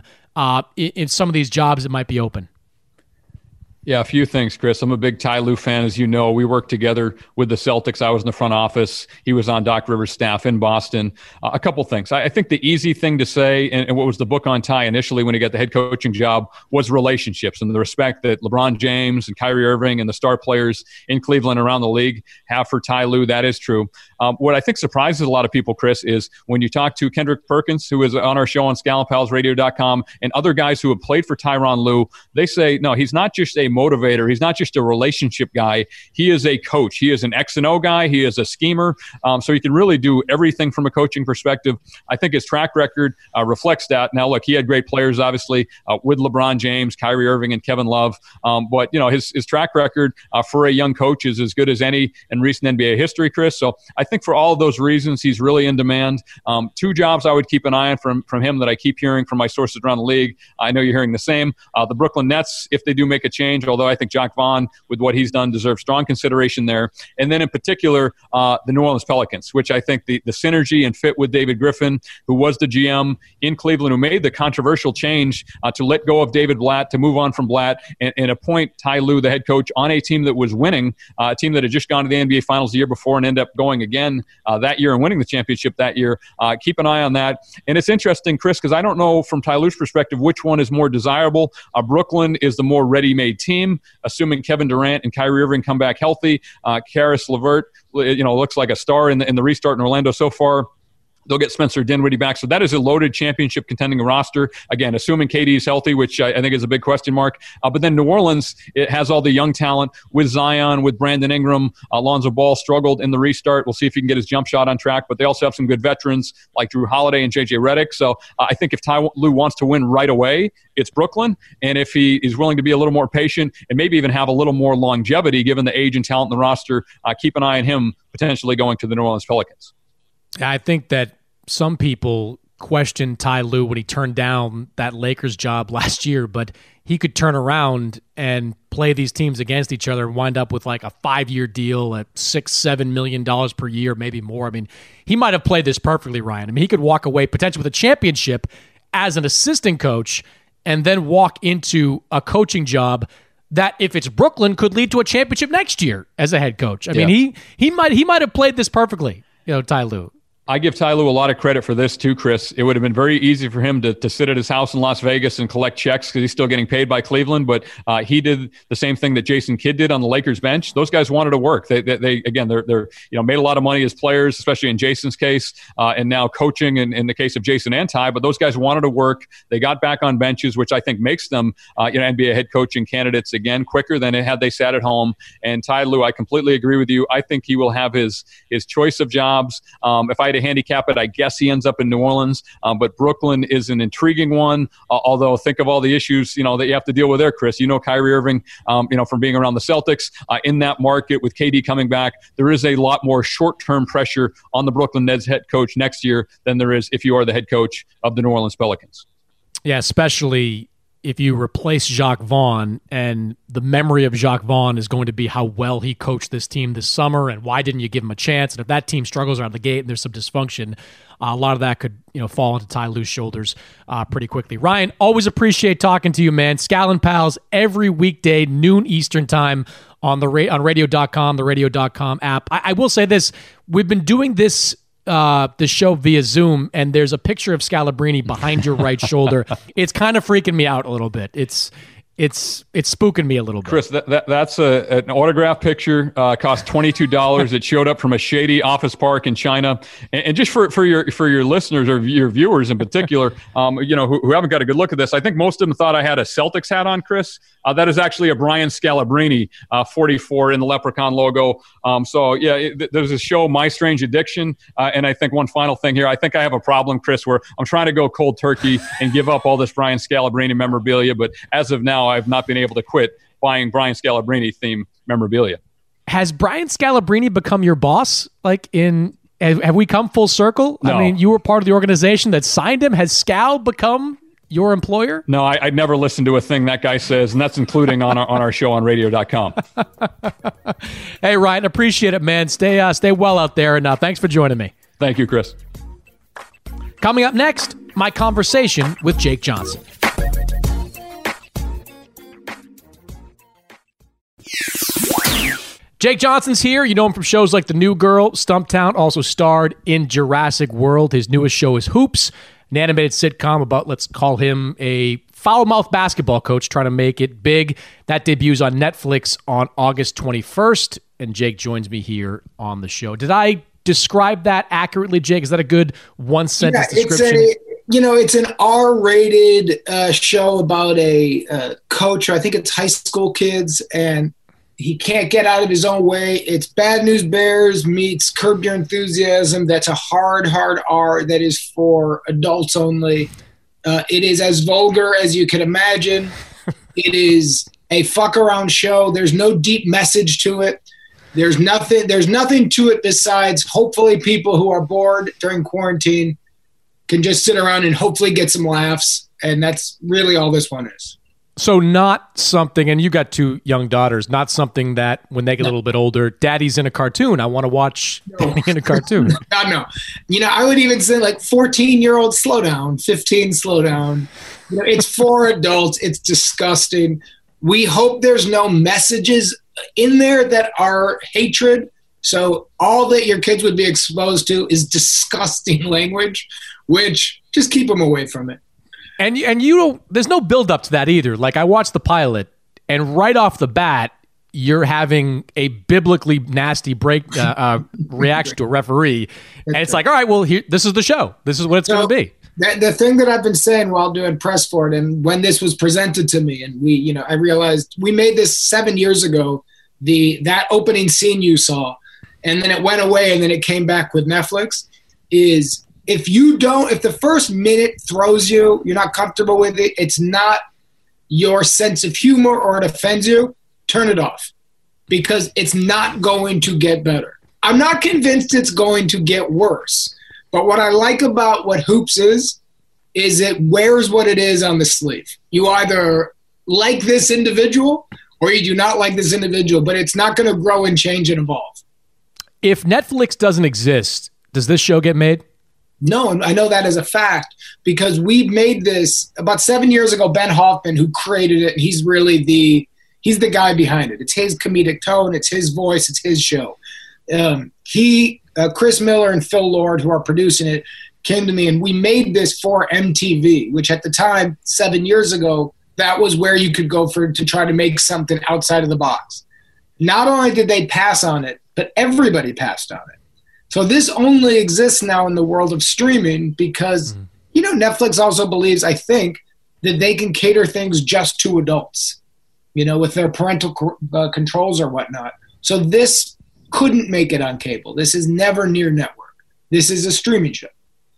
in some of these jobs that might be open? Yeah, a few things, Chris. I'm a big Ty Lue fan, as you know. We worked together with the Celtics. I was in the front office. He was on Doc Rivers' staff in Boston. A couple things. I think the easy thing to say, and what was the book on Ty initially when he got the head coaching job, was relationships and the respect that LeBron James and Kyrie Irving and the star players in Cleveland around the league have for Ty Lue. That is true. What I think surprises a lot of people, Chris, is when you talk to Kendrick Perkins, who is on our show on ScallonPalsRadio.com, and other guys who have played for Tyronn Lue, they say, no, he's not just a motivator. He's not just a relationship guy. He is a coach. He is an X and O guy. He is a schemer. So he can really do everything from a coaching perspective. I think his track record reflects that. Now, look, he had great players, obviously, with LeBron James, Kyrie Irving, and Kevin Love. But, his track record for a young coach is as good as any in recent NBA history, Chris. So I think for all of those reasons, he's really in demand. 2 jobs I would keep an eye on from him that I keep hearing from my sources around the league. I know you're hearing the same. The Brooklyn Nets, if they do make a change, although I think Jacques Vaughn, with what he's done, deserves strong consideration there. And then in particular, the New Orleans Pelicans, which I think the synergy and fit with David Griffin, who was the GM in Cleveland, who made the controversial change to let go of David Blatt, to move on from Blatt, and appoint Ty Lue, the head coach, on a team that was winning, a team that had just gone to the NBA Finals the year before and ended up going again that year and winning the championship that year. Keep an eye on that. And it's interesting, Chris, because I don't know from Ty Lue's perspective which one is more desirable. Brooklyn is the more ready-made team, assuming Kevin Durant and Kyrie Irving come back healthy. Karis LeVert, looks like a star in the restart in Orlando so far. They'll get Spencer Dinwiddie back. So that is a loaded championship contending roster. Again, assuming KD is healthy, which I think is a big question mark. But then New Orleans, it has all the young talent with Zion, with Brandon Ingram. Lonzo Ball struggled in the restart. We'll see if he can get his jump shot on track. But they also have some good veterans like Drew Holiday and J.J. Redick. So I think if Ty Lue wants to win right away, it's Brooklyn. And if he is willing to be a little more patient and maybe even have a little more longevity given the age and talent in the roster, keep an eye on him potentially going to the New Orleans Pelicans. I think that some people questioned Ty Lue when he turned down that Lakers job last year, but he could turn around and play these teams against each other and wind up with like a 5-year deal at $6-7 million per year, maybe more. I mean, he might have played this perfectly, Ryan. I mean, he could walk away potentially with a championship as an assistant coach and then walk into a coaching job that, if it's Brooklyn, could lead to a championship next year as a head coach. I mean, he might have played this perfectly, Ty Lue. I give Ty Lue a lot of credit for this too, Chris. It would have been very easy for him to sit at his house in Las Vegas and collect checks because he's still getting paid by Cleveland. But he did the same thing that Jason Kidd did on the Lakers bench. Those guys wanted to work. They're made a lot of money as players, especially in Jason's case, and now coaching in the case of Jason and Ty. But those guys wanted to work. They got back on benches, which I think makes them NBA head coaching candidates again quicker than had they sat at home. And Ty Lue, I completely agree with you. I think he will have his choice of jobs. If I had to handicap it, I guess he ends up in New Orleans. But Brooklyn is an intriguing one. Although think of all the issues that you have to deal with there, Chris. Kyrie Irving, from being around the Celtics in that market with KD coming back, there is a lot more short-term pressure on the Brooklyn Nets head coach next year than there is if you are the head coach of the New Orleans Pelicans. Yeah, especially if you replace Jacques Vaughn, and the memory of Jacques Vaughn is going to be how well he coached this team this summer and why didn't you give him a chance. And if that team struggles out of the gate and there's some dysfunction, a lot of that could fall into Ty Lue's shoulders pretty quickly. Ryan, always appreciate talking to you, man. Scallon Pals every weekday, noon Eastern time on radio.com, the radio.com app. I will say this. We've been doing this show via Zoom, and there's a picture of Scalabrine behind your right shoulder. It's kind of freaking me out a little bit. It's spooking me a little bit. Chris, that's an autograph picture. Cost $22. It showed up from a shady office park in China. And just for your listeners or your viewers in particular, who haven't got a good look at this, I think most of them thought I had a Celtics hat on, Chris. That is actually a Brian Scalabrine 44 in the Leprechaun logo. There's a show, My Strange Addiction. And I think one final thing here, I think I have a problem, Chris, where I'm trying to go cold turkey and give up all this Brian Scalabrine memorabilia. But as of now, I've not been able to quit buying Brian Scalabrine theme memorabilia. Has Brian Scalabrine become your boss? Have we come full circle? No. I mean, you were part of the organization that signed him. Has Scal become your employer? No, I'd never listen to a thing that guy says, and that's including on our show on radio.com. Hey, Ryan, appreciate it, man. Stay well out there, and thanks for joining me. Thank you, Chris. Coming up next, my conversation with Jake Johnson. Jake Johnson's here. You know him from shows like The New Girl, Stumptown, also starred in Jurassic World. His newest show is Hoops, an animated sitcom about, let's call him a foul-mouthed basketball coach trying to make it big. That debuts on Netflix on August 21st, and Jake joins me here on the show. Did I describe that accurately, Jake? Is that a good one-sentence description? It's an R-rated show about a coach. I think it's high school kids, and he can't get out of his own way. It's Bad News Bears meets Curb Your Enthusiasm. That's a hard R that is for adults only. It is as vulgar as you can imagine. It is a fuck-around show. There's no deep message to it. There's nothing to it besides hopefully people who are bored during quarantine can just sit around and hopefully get some laughs. And that's really all this one is. So not something, and you got two young daughters, not something that when they get a little bit older, daddy's in a cartoon. I want to watch daddy in a cartoon. No. I would even say 14-year-old, slow down, 15, slow down. It's for adults. It's disgusting. We hope there's no messages in there that are hatred. So all that your kids would be exposed to is disgusting language, which just keep them away from it. And you don't, there's no build up to that either. I watched the pilot, and right off the bat, you're having a biblically nasty reaction to a referee, and it's all right, well, this is the show. This is what it's going to be. The thing that I've been saying while doing press for it, and when this was presented to me, and I realized we made this 7 years ago. That opening scene you saw, and then it went away, and then it came back with Netflix. Is if the first minute throws you, you're not comfortable with it, it's not your sense of humor or it offends you, turn it off because it's not going to get better. I'm not convinced it's going to get worse. But what I like about what Hoops is it wears what it is on the sleeve. You either like this individual or you do not like this individual, but it's not going to grow and change and evolve. If Netflix doesn't exist, does this show get made? No, and I know that as a fact because we made this about 7 years ago. Ben Hoffman, who created it, and he's really he's the guy behind it. It's his comedic tone, it's his voice, it's his show. Chris Miller and Phil Lord, who are producing it, came to me, and we made this for MTV, which at the time, 7 years ago, that was where you could go to try to make something outside of the box. Not only did they pass on it, but everybody passed on it. So this only exists now in the world of streaming because, Netflix also believes, I think, that they can cater things just to adults, with their parental controls or whatnot. So this couldn't make it on cable. This is never near network. This is a streaming show.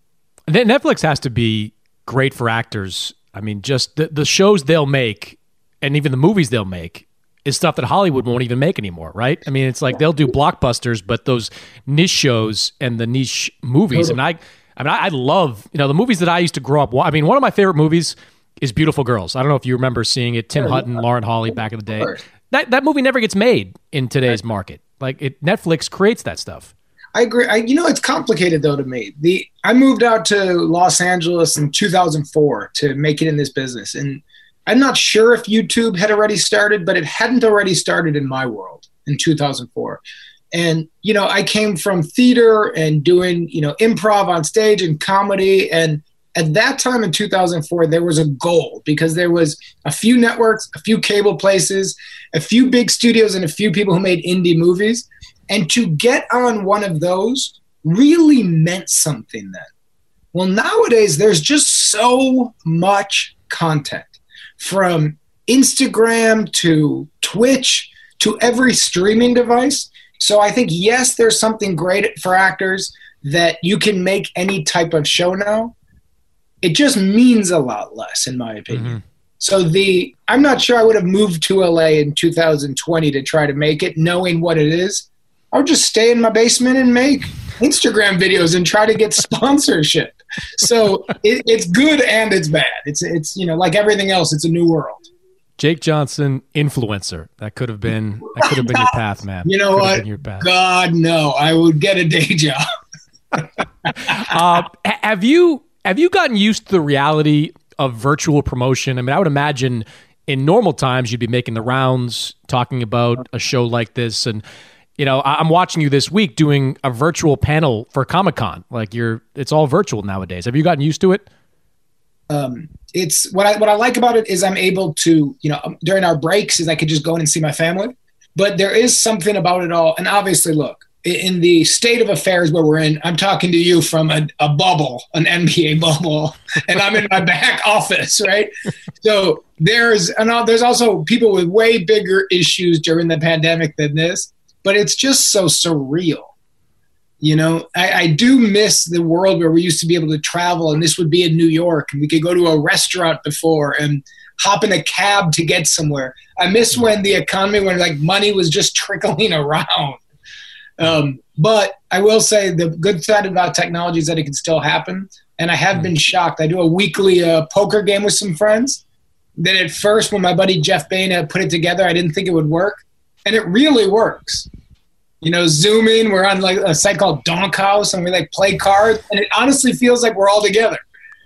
Netflix has to be great for actors. I mean, just the shows they'll make and even the movies they'll make is stuff that Hollywood won't even make anymore, right? I mean, it's like they'll do blockbusters, but those niche shows and the niche movies. Totally. I love, the movies that I used to grow up. I mean, one of my favorite movies is Beautiful Girls. I don't know if you remember seeing it. Tim Hutton, Lauren Holly back in the day. That movie never gets made in today's market. Like Netflix creates that stuff. I agree. It's complicated though to me. I moved out to Los Angeles in 2004 to make it in this business, and I'm not sure if YouTube had already started, but it hadn't already started in my world in 2004. And I came from theater and doing improv on stage and comedy, and at that time in 2004 there was a goal because there was a few networks, a few cable places, a few big studios, and a few people who made indie movies. And to get on one of those really meant something then. Well, nowadays, there's just so much content from Instagram to Twitch to every streaming device. So I think, yes, there's something great for actors that you can make any type of show now. It just means a lot less, in my opinion. Mm-hmm. So I'm not sure I would have moved to LA in 2020 to try to make it, knowing what it is. I would just stay in my basement and make Instagram videos and try to get sponsorship. So it's good and it's bad. It's like everything else, it's a new world. Jake Johnson, influencer. That could have been your path, man. You know what? God, no. I would get a day job. Have you gotten used to the reality of virtual promotion? I mean, I would imagine in normal times you'd be making the rounds, talking about a show like this, and I'm watching you this week doing a virtual panel for Comic-Con. Like it's all virtual nowadays. Have you gotten used to it? It's what I like about it is I'm able to, during our breaks is I could just go in and see my family. But there is something about it all. And obviously, look, in the state of affairs where we're in, I'm talking to you from a bubble, an NBA bubble, and I'm in my back office, right? So there's also people with way bigger issues during the pandemic than this. But it's just so surreal. I do miss the world where we used to be able to travel, and this would be in New York, and we could go to a restaurant before and hop in a cab to get somewhere. I miss when the economy, when money was just trickling around. But I will say the good side about technology is that it can still happen. And I have been shocked. I do a weekly poker game with some friends. Then at first, when my buddy Jeff Bain put it together, I didn't think it would work. And it really works. Zoom in, we're on a site called Donk House, and we play cards, and it honestly feels like we're all together.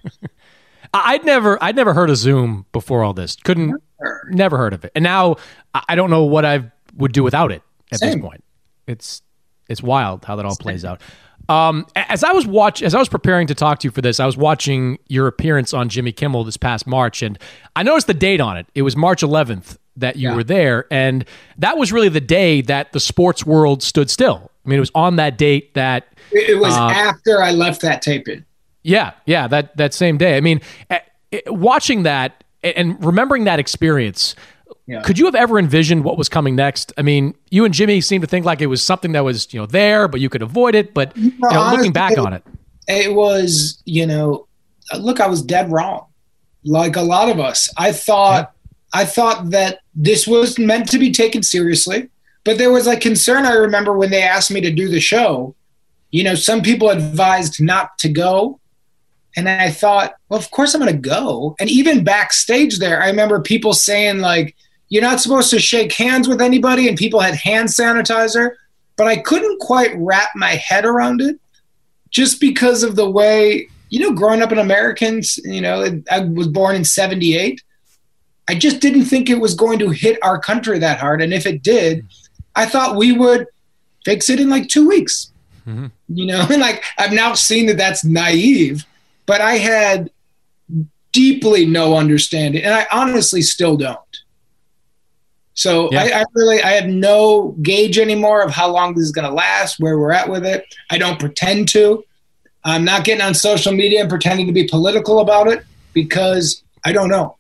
I'd never heard of Zoom before all this. Never heard of it. And now I don't know what I would do without it at this point. It's wild how that all plays out. As I was preparing to talk to you for this, I was watching your appearance on Jimmy Kimmel this past March, and I noticed the date on it. It was March 11th. That you were there, and that was really the day that the sports world stood still. I mean, it was on that date that... It was after I left that taping. Yeah, that same day. I mean, watching that and remembering that experience, could you have ever envisioned what was coming next? I mean, you and Jimmy seemed to think like it was something that was, there, but you could avoid it, but honestly, looking back on it. It was, look, I was dead wrong. Like a lot of us. I thought that this was meant to be taken seriously, but there was concern. I remember when they asked me to do the show, some people advised not to go. And I thought, well, of course I'm going to go. And even backstage there, I remember people saying you're not supposed to shake hands with anybody, and people had hand sanitizer, but I couldn't quite wrap my head around it just because of the way, growing up in Americans, I was born in 1978. I just didn't think it was going to hit our country that hard. And if it did, I thought we would fix it in 2 weeks. Mm-hmm. You know, and like I've now seen that that's naive, but I had deeply no understanding, and I honestly still don't. So yeah. I have no gauge anymore of how long this is going to last, where we're at with it. I don't pretend to. I'm not getting on social media and pretending to be political about it because I don't know.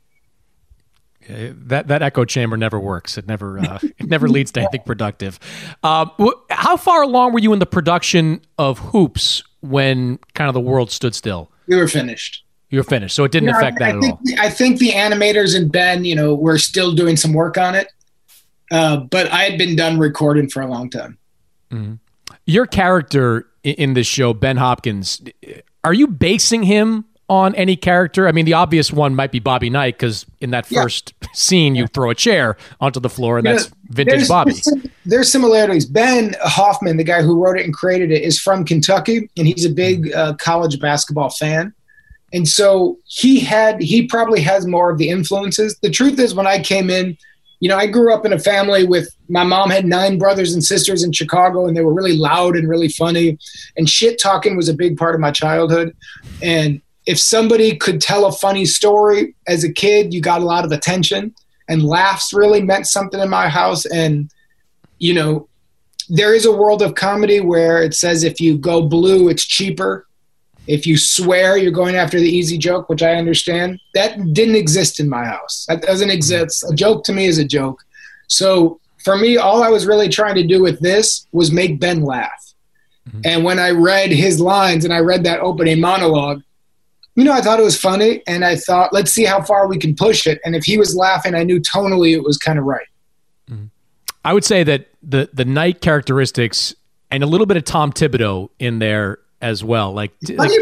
That echo chamber never works. It never leads to anything productive. How far along were you in the production of Hoops when kind of the world stood still? We were finished. You were finished, so it didn't affect that at all. I think the animators and Ben, were still doing some work on it, but I had been done recording for a long time. Mm-hmm. Your character in this show, Ben Hopkins, are you basing him on any character? I mean, the obvious one might be Bobby Knight, because in that first scene, you throw a chair onto the floor, and that's vintage Bobby. There's similarities. Ben Hoffman, the guy who wrote it and created it, is from Kentucky, and he's a big college basketball fan. And so he probably has more of the influences. The truth is, when I came in, I grew up in a family with, my mom had 9 brothers and sisters in Chicago, and they were really loud and really funny. And shit talking was a big part of my childhood. And if somebody could tell a funny story as a kid, you got a lot of attention, and laughs really meant something in my house. And, there is a world of comedy where it says if you go blue, it's cheaper. If you swear, you're going after the easy joke, which I understand. That didn't exist in my house. That doesn't exist. A joke to me is a joke. So for me, all I was really trying to do with this was make Ben laugh. Mm-hmm. And when I read his lines and I read that opening monologue, I thought it was funny, and I thought, let's see how far we can push it. And if he was laughing, I knew tonally it was kind of right. Mm-hmm. I would say that the Knight characteristics and a little bit of Tom Thibodeau in there as well. I've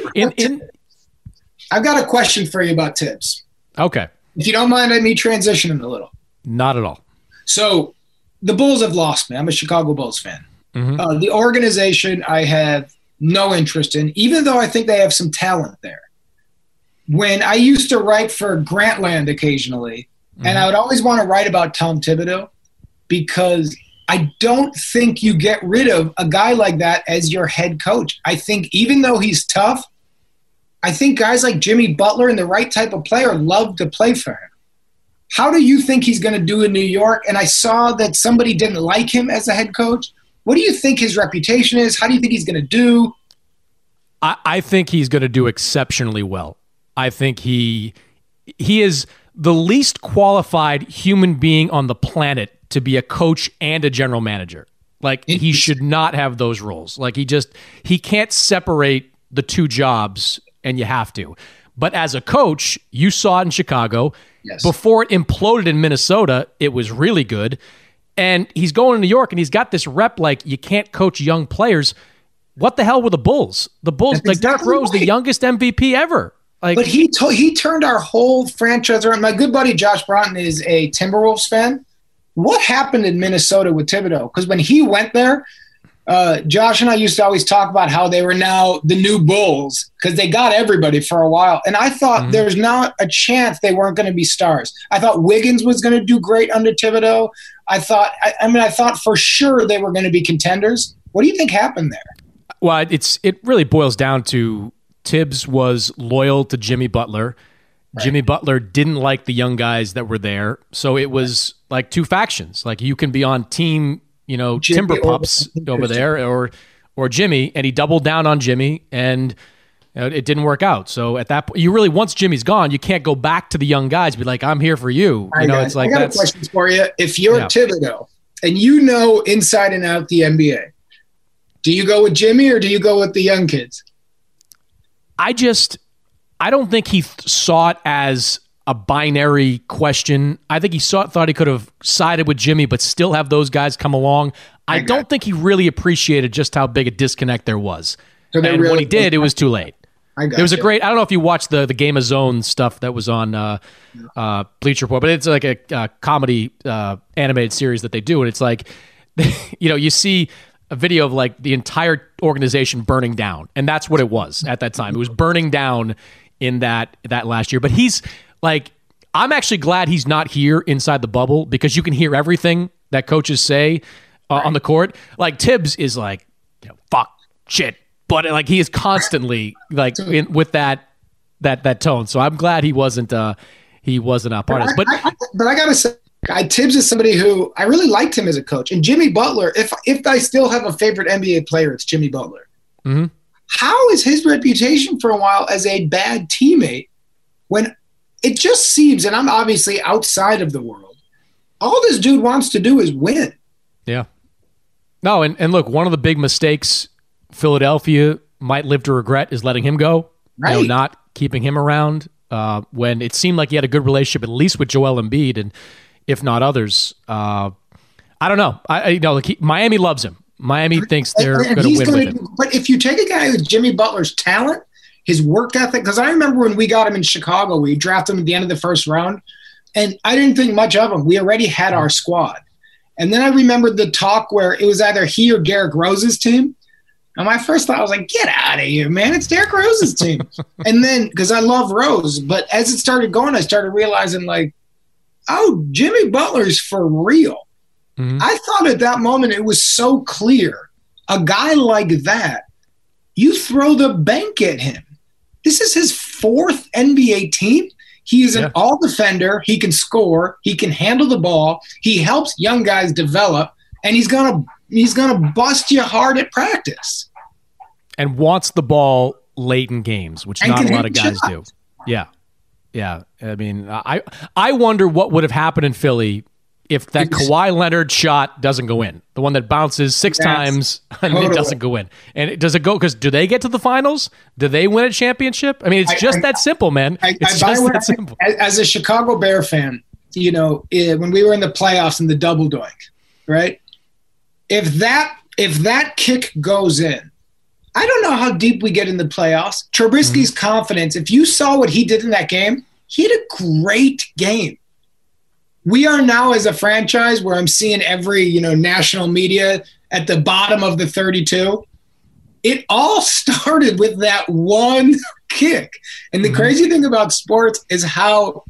got a question for you about Tibbs. Okay. If you don't mind, let me transition him a little. Not at all. So the Bulls have lost me. I'm a Chicago Bulls fan. Mm-hmm. The organization I have no interest in, even though I think they have some talent there. When I used to write for Grantland occasionally, and I would always want to write about Tom Thibodeau, because I don't think you get rid of a guy like that as your head coach. I think even though he's tough, I think guys like Jimmy Butler and the right type of player love to play for him. How do you think he's going to do in New York? And I saw that somebody didn't like him as a head coach. What do you think his reputation is? How do you think he's going to do? I think he's going to do exceptionally well. I think he is the least qualified human being on the planet to be a coach and a general manager. He should not have those roles. He can't separate the two jobs, and you have to. But as a coach, you saw it in Chicago. Yes. Before it imploded in Minnesota, it was really good. And he's going to New York, and he's got this rep you can't coach young players. What the hell were the Bulls? The Bulls, Derrick Rose, the youngest MVP ever. But he turned our whole franchise around. My good buddy Josh Broughton is a Timberwolves fan. What happened in Minnesota with Thibodeau? Because when he went there, Josh and I used to always talk about how they were now the new Bulls because they got everybody for a while. And I thought there's not a chance they weren't going to be stars. I thought Wiggins was going to do great under Thibodeau. I thought for sure they were going to be contenders. What do you think happened there? Well, it really boils down to Tibbs was loyal to Jimmy Butler. Right. Jimmy Butler didn't like the young guys that were there. So it was like two factions. You can be on team, Timber Pups over there or Jimmy, and he doubled down on Jimmy, and it didn't work out. So at that point, once Jimmy's gone, you can't go back to the young guys and be like, I'm here for you. I got a question for you. If you're Thibodeau and you know inside and out the NBA, do you go with Jimmy or do you go with the young kids? I don't think he saw it as a binary question. I think he thought he could have sided with Jimmy, but still have those guys come along. I don't think he really appreciated just how big a disconnect there was. So and when he did, it was too late. There was a great, I don't know if you watched the Game of Zone stuff that was on Bleacher Report, but it's like a comedy animated series that they do. And it's you see a video of the entire organization burning down. And that's what it was at that time. It was burning down in that last year. But he's I'm actually glad he's not here inside the bubble because you can hear everything that coaches say on the court. Tibbs is fuck shit. But like he is constantly like with that tone. So I'm glad he wasn't up on us. But I gotta say, Tibbs is somebody who I really liked him as a coach. And Jimmy Butler, if I still have a favorite NBA player, it's Jimmy Butler. Mm-hmm. How is his reputation for a while as a bad teammate when it just seems, and I'm obviously outside of the world, all this dude wants to do is win. Yeah. No, and look, one of the big mistakes Philadelphia might live to regret is letting him go. Right. You know, not keeping him around when it seemed like he had a good relationship, at least with Joel Embiid, and if not others. I don't know. Miami loves him. Miami thinks they're going to win with him. But if you take a guy with Jimmy Butler's talent, his work ethic, because I remember when we got him in Chicago, we drafted him at the end of the first round, and I didn't think much of him. We already had our squad. And then I remembered the talk where it was either he or Derrick Rose's team. And my first thought, I was like, get out of here, man. It's Derrick Rose's team. And then, because I love Rose, but as it started going, I started realizing, like, oh, Jimmy Butler's for real. Mm-hmm. I thought at that moment it was so clear. A guy like that, you throw the bank at him. This is his fourth NBA team. He is an all-defender. He can score. He can handle the ball. He helps young guys develop, and he's gonna bust you hard at practice. And wants the ball late in games, which not a lot of guys do. Yeah. Yeah. I mean, I wonder what would have happened in Philly if that Kawhi Leonard shot doesn't go in. The one that bounces six times and it doesn't go in. And does it go? Because do they get to the finals? Do they win a championship? I mean, it's just that simple, man. It's just that simple. As a Chicago Bear fan, you know, when we were in the playoffs in the double doink, right? If that kick goes in, I don't know how deep we get in the playoffs. Trubisky's confidence, if you saw what he did in that game, he had a great game. We are now as a franchise where I'm seeing every, national media at the bottom of the 32. It all started with that one kick. And the crazy thing about sports is how,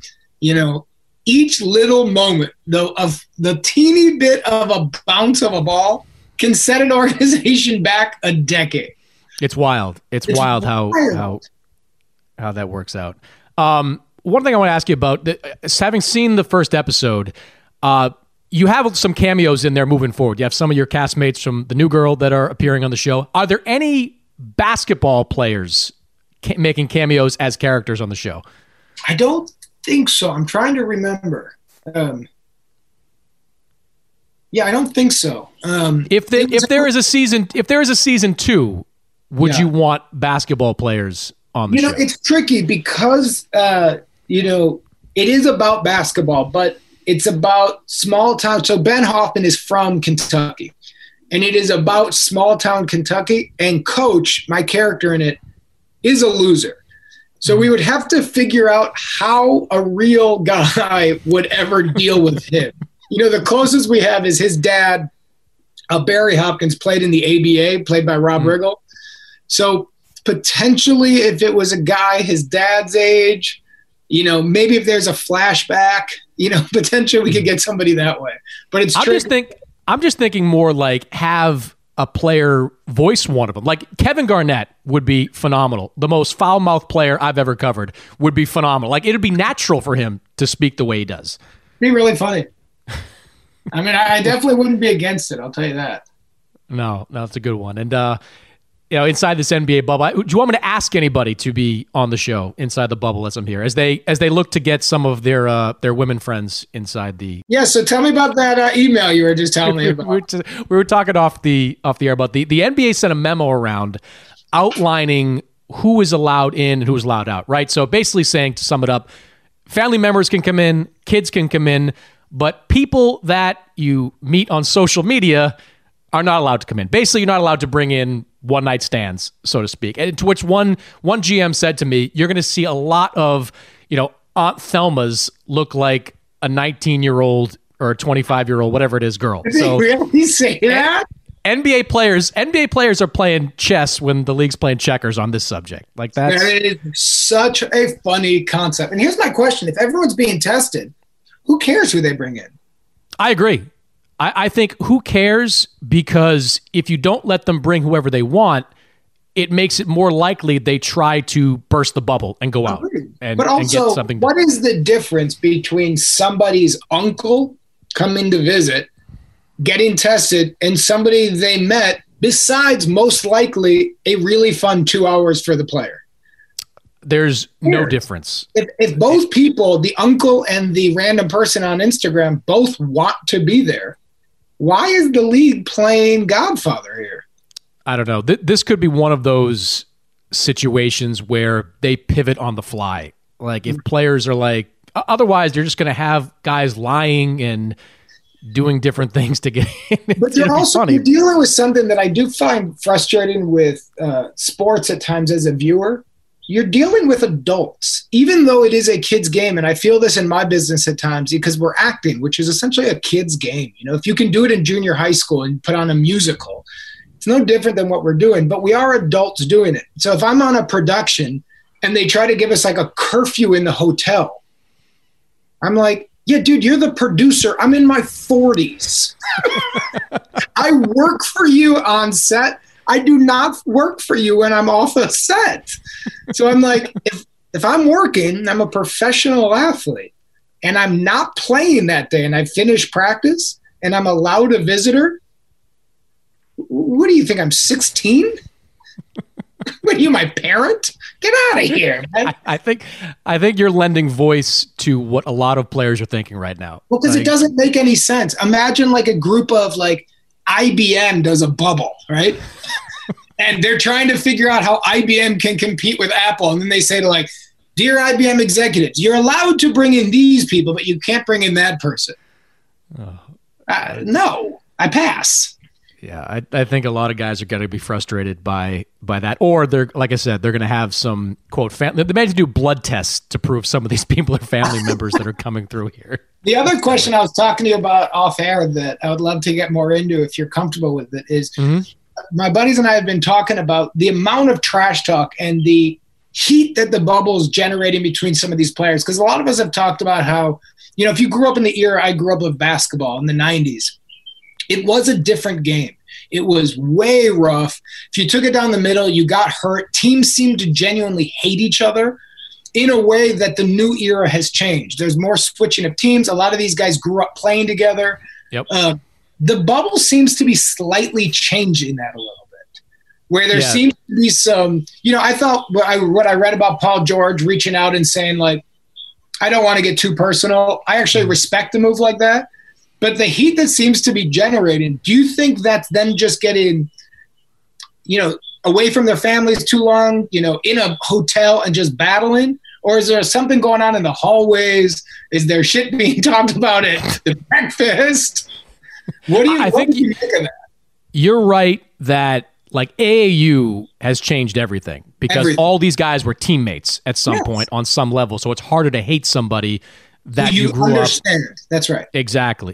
each little moment, though, of the teeny bit of a bounce of a ball can set an organization back a decade. It's wild. It's wild how that works out. One thing I want to ask you about, having seen the first episode, you have some cameos in there moving forward. You have some of your castmates from The New Girl that are appearing on the show. Are there any basketball players making cameos as characters on the show? I don't think so. I'm trying to remember. Yeah, I don't think so. If there is a season 2, would you want basketball players on the show? It's tricky because it is about basketball, but it's about small town. So Ben Hoffman is from Kentucky, and it is about small town Kentucky. And Coach, my character in it, is a loser. So we would have to figure out how a real guy would ever deal with him. The closest we have is his dad, Barry Hopkins, played in the ABA, played by Rob Riggle. So potentially if it was a guy his dad's age, maybe if there's a flashback, potentially we could get somebody that way. But it's I'm just thinking more like have a player voice one of them. Like Kevin Garnett would be phenomenal. The most foul-mouthed player I've ever covered would be phenomenal. Like it'd be natural for him to speak the way he does. It'd be really funny. I mean, I definitely wouldn't be against it. I'll tell you that. No, it's a good one. And, inside this NBA bubble, do you want me to ask anybody to be on the show inside the bubble as I'm here, as they look to get some of their women friends inside the? Yeah. So tell me about that email you were just telling me about. We were talking off the air about the NBA sent a memo around outlining who is allowed in and who is allowed out. Right. So basically saying, to sum it up, family members can come in, kids can come in, but people that you meet on social media are not allowed to come in. Basically, you're not allowed to bring in one-night stands, so to speak. And to which one GM said to me, you're going to see a lot of, Aunt Thelma's look like a 19-year-old or a 25-year-old, whatever it is, girl. Did they really say that? NBA players are playing chess when the league's playing checkers on this subject. Like that is such a funny concept. And here's my question. If everyone's being tested, who cares who they bring in? I agree. I think who cares, because if you don't let them bring whoever they want, it makes it more likely they try to burst the bubble and go out and get something done. What is the difference between somebody's uncle coming to visit, getting tested, and somebody they met besides most likely a really fun 2 hours for the player? There's no difference. If both people, the uncle and the random person on Instagram, both want to be there, why is the league playing Godfather here? I don't know. This could be one of those situations where they pivot on the fly. Like if players are like, otherwise they're just going to have guys lying and doing different things to get in. But you're dealing with something that I do find frustrating with sports at times as a viewer. You're dealing with adults, even though it is a kid's game. And I feel this in my business at times because we're acting, which is essentially a kid's game. You know, if you can do it in junior high school and put on a musical, it's no different than what we're doing, but we are adults doing it. So if I'm on a production and they try to give us like a curfew in the hotel, I'm like, yeah, dude, you're the producer. I'm in my 40s. I work for you on set. I do not work for you when I'm off a set. So I'm like, if I'm working, I'm a professional athlete and I'm not playing that day and I finished practice and I'm allowed a visitor, what do you think? I'm 16? What are you, my parent? Get out of here, man. I think you're lending voice to what a lot of players are thinking right now. Well, because it doesn't make any sense. Imagine like a group of like IBM does a bubble, right? And they're trying to figure out how IBM can compete with Apple. And then they say to like, dear IBM executives, you're allowed to bring in these people, but you can't bring in that person. No, I pass. Yeah, I think a lot of guys are going to be frustrated by that. Or they're, like I said, they're going to have some, quote, they may have to do blood tests to prove some of these people are family members that are coming through here. The other question I was talking to you about off air that I would love to get more into if you're comfortable with it is my buddies and I have been talking about the amount of trash talk and the heat that the bubble is generating between some of these players. Because a lot of us have talked about how, you know, if you grew up in the era I grew up with basketball in the 90s, it was a different game. It was way rough. If you took it down the middle, you got hurt. Teams seemed to genuinely hate each other in a way that the new era has changed. There's more switching of teams. A lot of these guys grew up playing together. Yep. The bubble seems to be slightly changing that a little bit, where there seems to be some, you know, I thought what I read about Paul George reaching out and saying, like, I don't want to get too personal. I actually respect a move like that. But the heat that seems to be generating, do you think that's them just getting, you know, away from their families too long, you know, in a hotel and just battling? Or is there something going on in the hallways? Is there shit being talked about at the breakfast? What do you think of that? You're right that, like, AAU has changed everything because all these guys were teammates at some point on some level. So it's harder to hate somebody that you grew understand. Up. That's right. Exactly.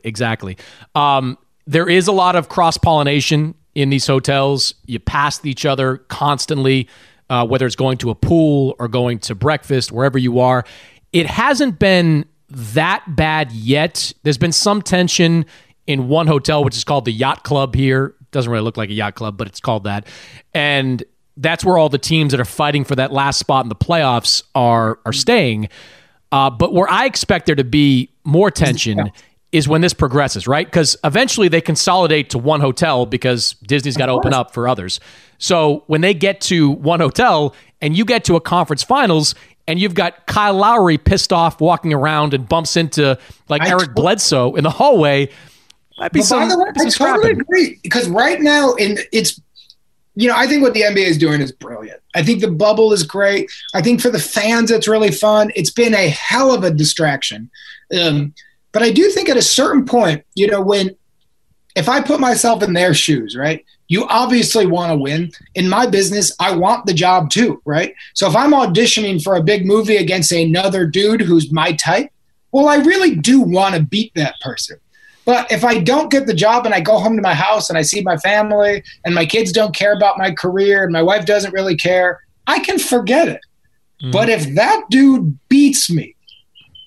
There is a lot of cross-pollination in these hotels. You pass each other constantly, whether it's going to a pool or going to breakfast, wherever you are. It hasn't been that bad yet. There's been some tension in one hotel, which is called the Yacht Club here. It doesn't really look like a yacht club, but it's called that. And that's where all the teams that are fighting for that last spot in the playoffs are staying. But where I expect there to be more tension is when this progresses, right? Because eventually they consolidate to one hotel because Disney's got to open up for others. So when they get to one hotel and you get to a conference finals and you've got Kyle Lowry pissed off walking around and bumps into like Eric Bledsoe in the hallway, might be some I totally agree. Because right now, it's, you know, I think what the NBA is doing is brilliant. I think the bubble is great. I think for the fans, it's really fun. It's been a hell of a distraction. But I do think at a certain point, you know, if I put myself in their shoes, right, you obviously want to win. In my business, I want the job too, right? So if I'm auditioning for a big movie against another dude who's my type, well, I really do want to beat that person. But if I don't get the job and I go home to my house and I see my family and my kids don't care about my career and my wife doesn't really care, I can forget it. But if that dude beats me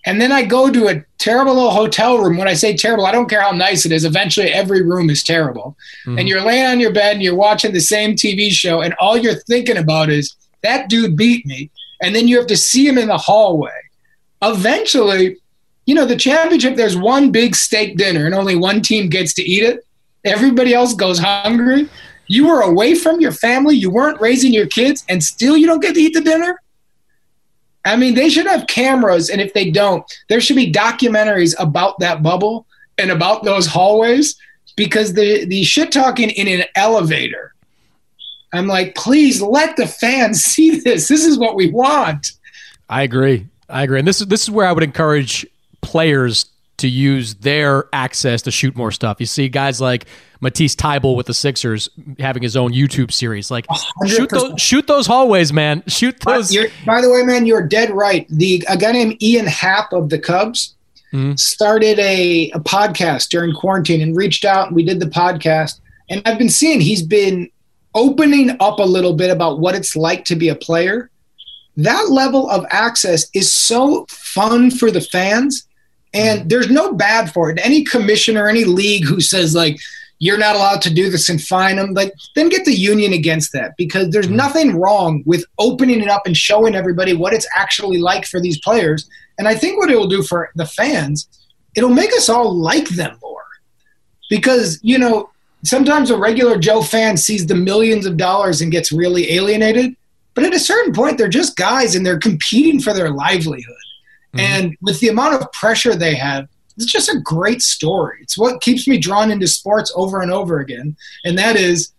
And then I go to a terrible little hotel room. When I say terrible, I don't care how nice it is. Eventually, every room is terrible. And you're laying on your bed and you're watching the same TV show, and all you're thinking about is, that dude beat me. And then you have to see him in the hallway. Eventually, the championship, there's one big steak dinner and only one team gets to eat it. Everybody else goes hungry. You were away from your family. You weren't raising your kids, and still you don't get to eat the dinner? I mean, they should have cameras, and if they don't, there should be documentaries about that bubble and about those hallways, because the shit talking in an elevator, I'm like, please let the fans see this. This is what we want. I agree. And this is where I would encourage players to use their access to shoot more stuff. You see guys like Matisse Thybulle with the Sixers having his own YouTube series. Like, shoot those hallways, man. Shoot those. By the way, man, you're dead right. A guy named Ian Happ of the Cubs started a podcast during quarantine and reached out, and we did the podcast. And I've been seeing he's been opening up a little bit about what it's like to be a player. That level of access is so fun for the fans. And there's no bad for it. Any commissioner, any league who says, like, you're not allowed to do this and fine them, like, then get the union against that, because there's nothing wrong with opening it up and showing everybody what it's actually like for these players. And I think what it will do for the fans, it'll make us all like them more. Because, sometimes a regular Joe fan sees the millions of dollars and gets really alienated. But at a certain point, they're just guys and they're competing for their livelihood. And with the amount of pressure they have, it's just a great story. It's what keeps me drawn into sports over and over again. And that is,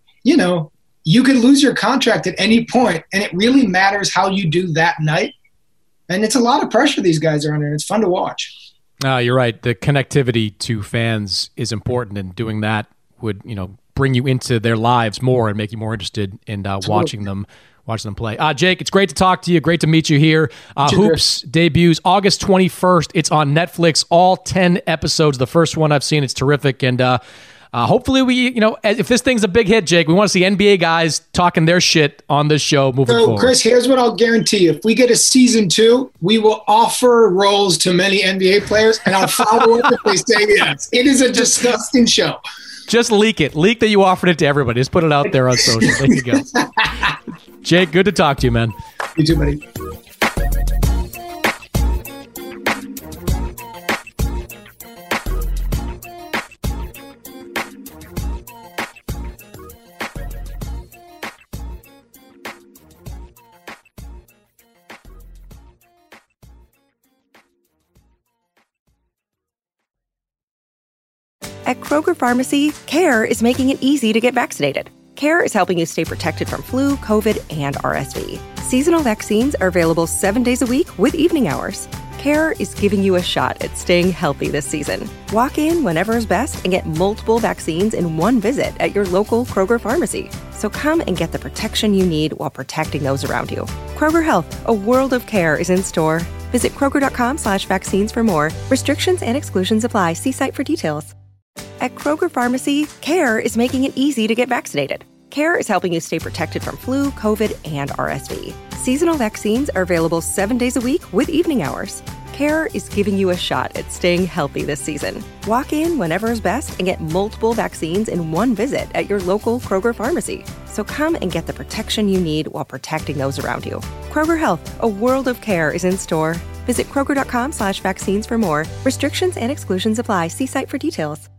you could lose your contract at any point, and it really matters how you do that night. And it's a lot of pressure these guys are under, and it's fun to watch. You're right. The connectivity to fans is important, and doing that would, bring you into their lives more and make you more interested in watching them play. Jake, it's great to talk to you. Great to meet you here. Hoops debuts August 21st. It's on Netflix, all 10 episodes. The first one I've seen, it's terrific. And hopefully we, if this thing's a big hit, Jake, we want to see NBA guys talking their shit on this show moving forward. Chris, here's what I'll guarantee you. If we get a season 2, we will offer roles to many NBA players, and I'll follow up if they say yes. It is a disgusting show. Just leak it. Leak that you offered it to everybody. Just put it out there on social. There you go. Jake, good to talk to you, man. You too, buddy. At Kroger Pharmacy, CARE is making it easy to get vaccinated. CARE is helping you stay protected from flu, COVID, and RSV. Seasonal vaccines are available 7 days a week with evening hours. CARE is giving you a shot at staying healthy this season. Walk in whenever is best and get multiple vaccines in one visit at your local Kroger Pharmacy. So come and get the protection you need while protecting those around you. Kroger Health, a world of care is in store. Visit Kroger.com/vaccines for more. Restrictions and exclusions apply. See site for details. At Kroger Pharmacy, CARE is making it easy to get vaccinated. CARE is helping you stay protected from flu, COVID, and RSV. Seasonal vaccines are available 7 days a week with evening hours. CARE is giving you a shot at staying healthy this season. Walk in whenever is best and get multiple vaccines in one visit at your local Kroger Pharmacy. So come and get the protection you need while protecting those around you. Kroger Health, a world of care is in store. Visit Kroger.com/vaccines for more. Restrictions and exclusions apply. See site for details.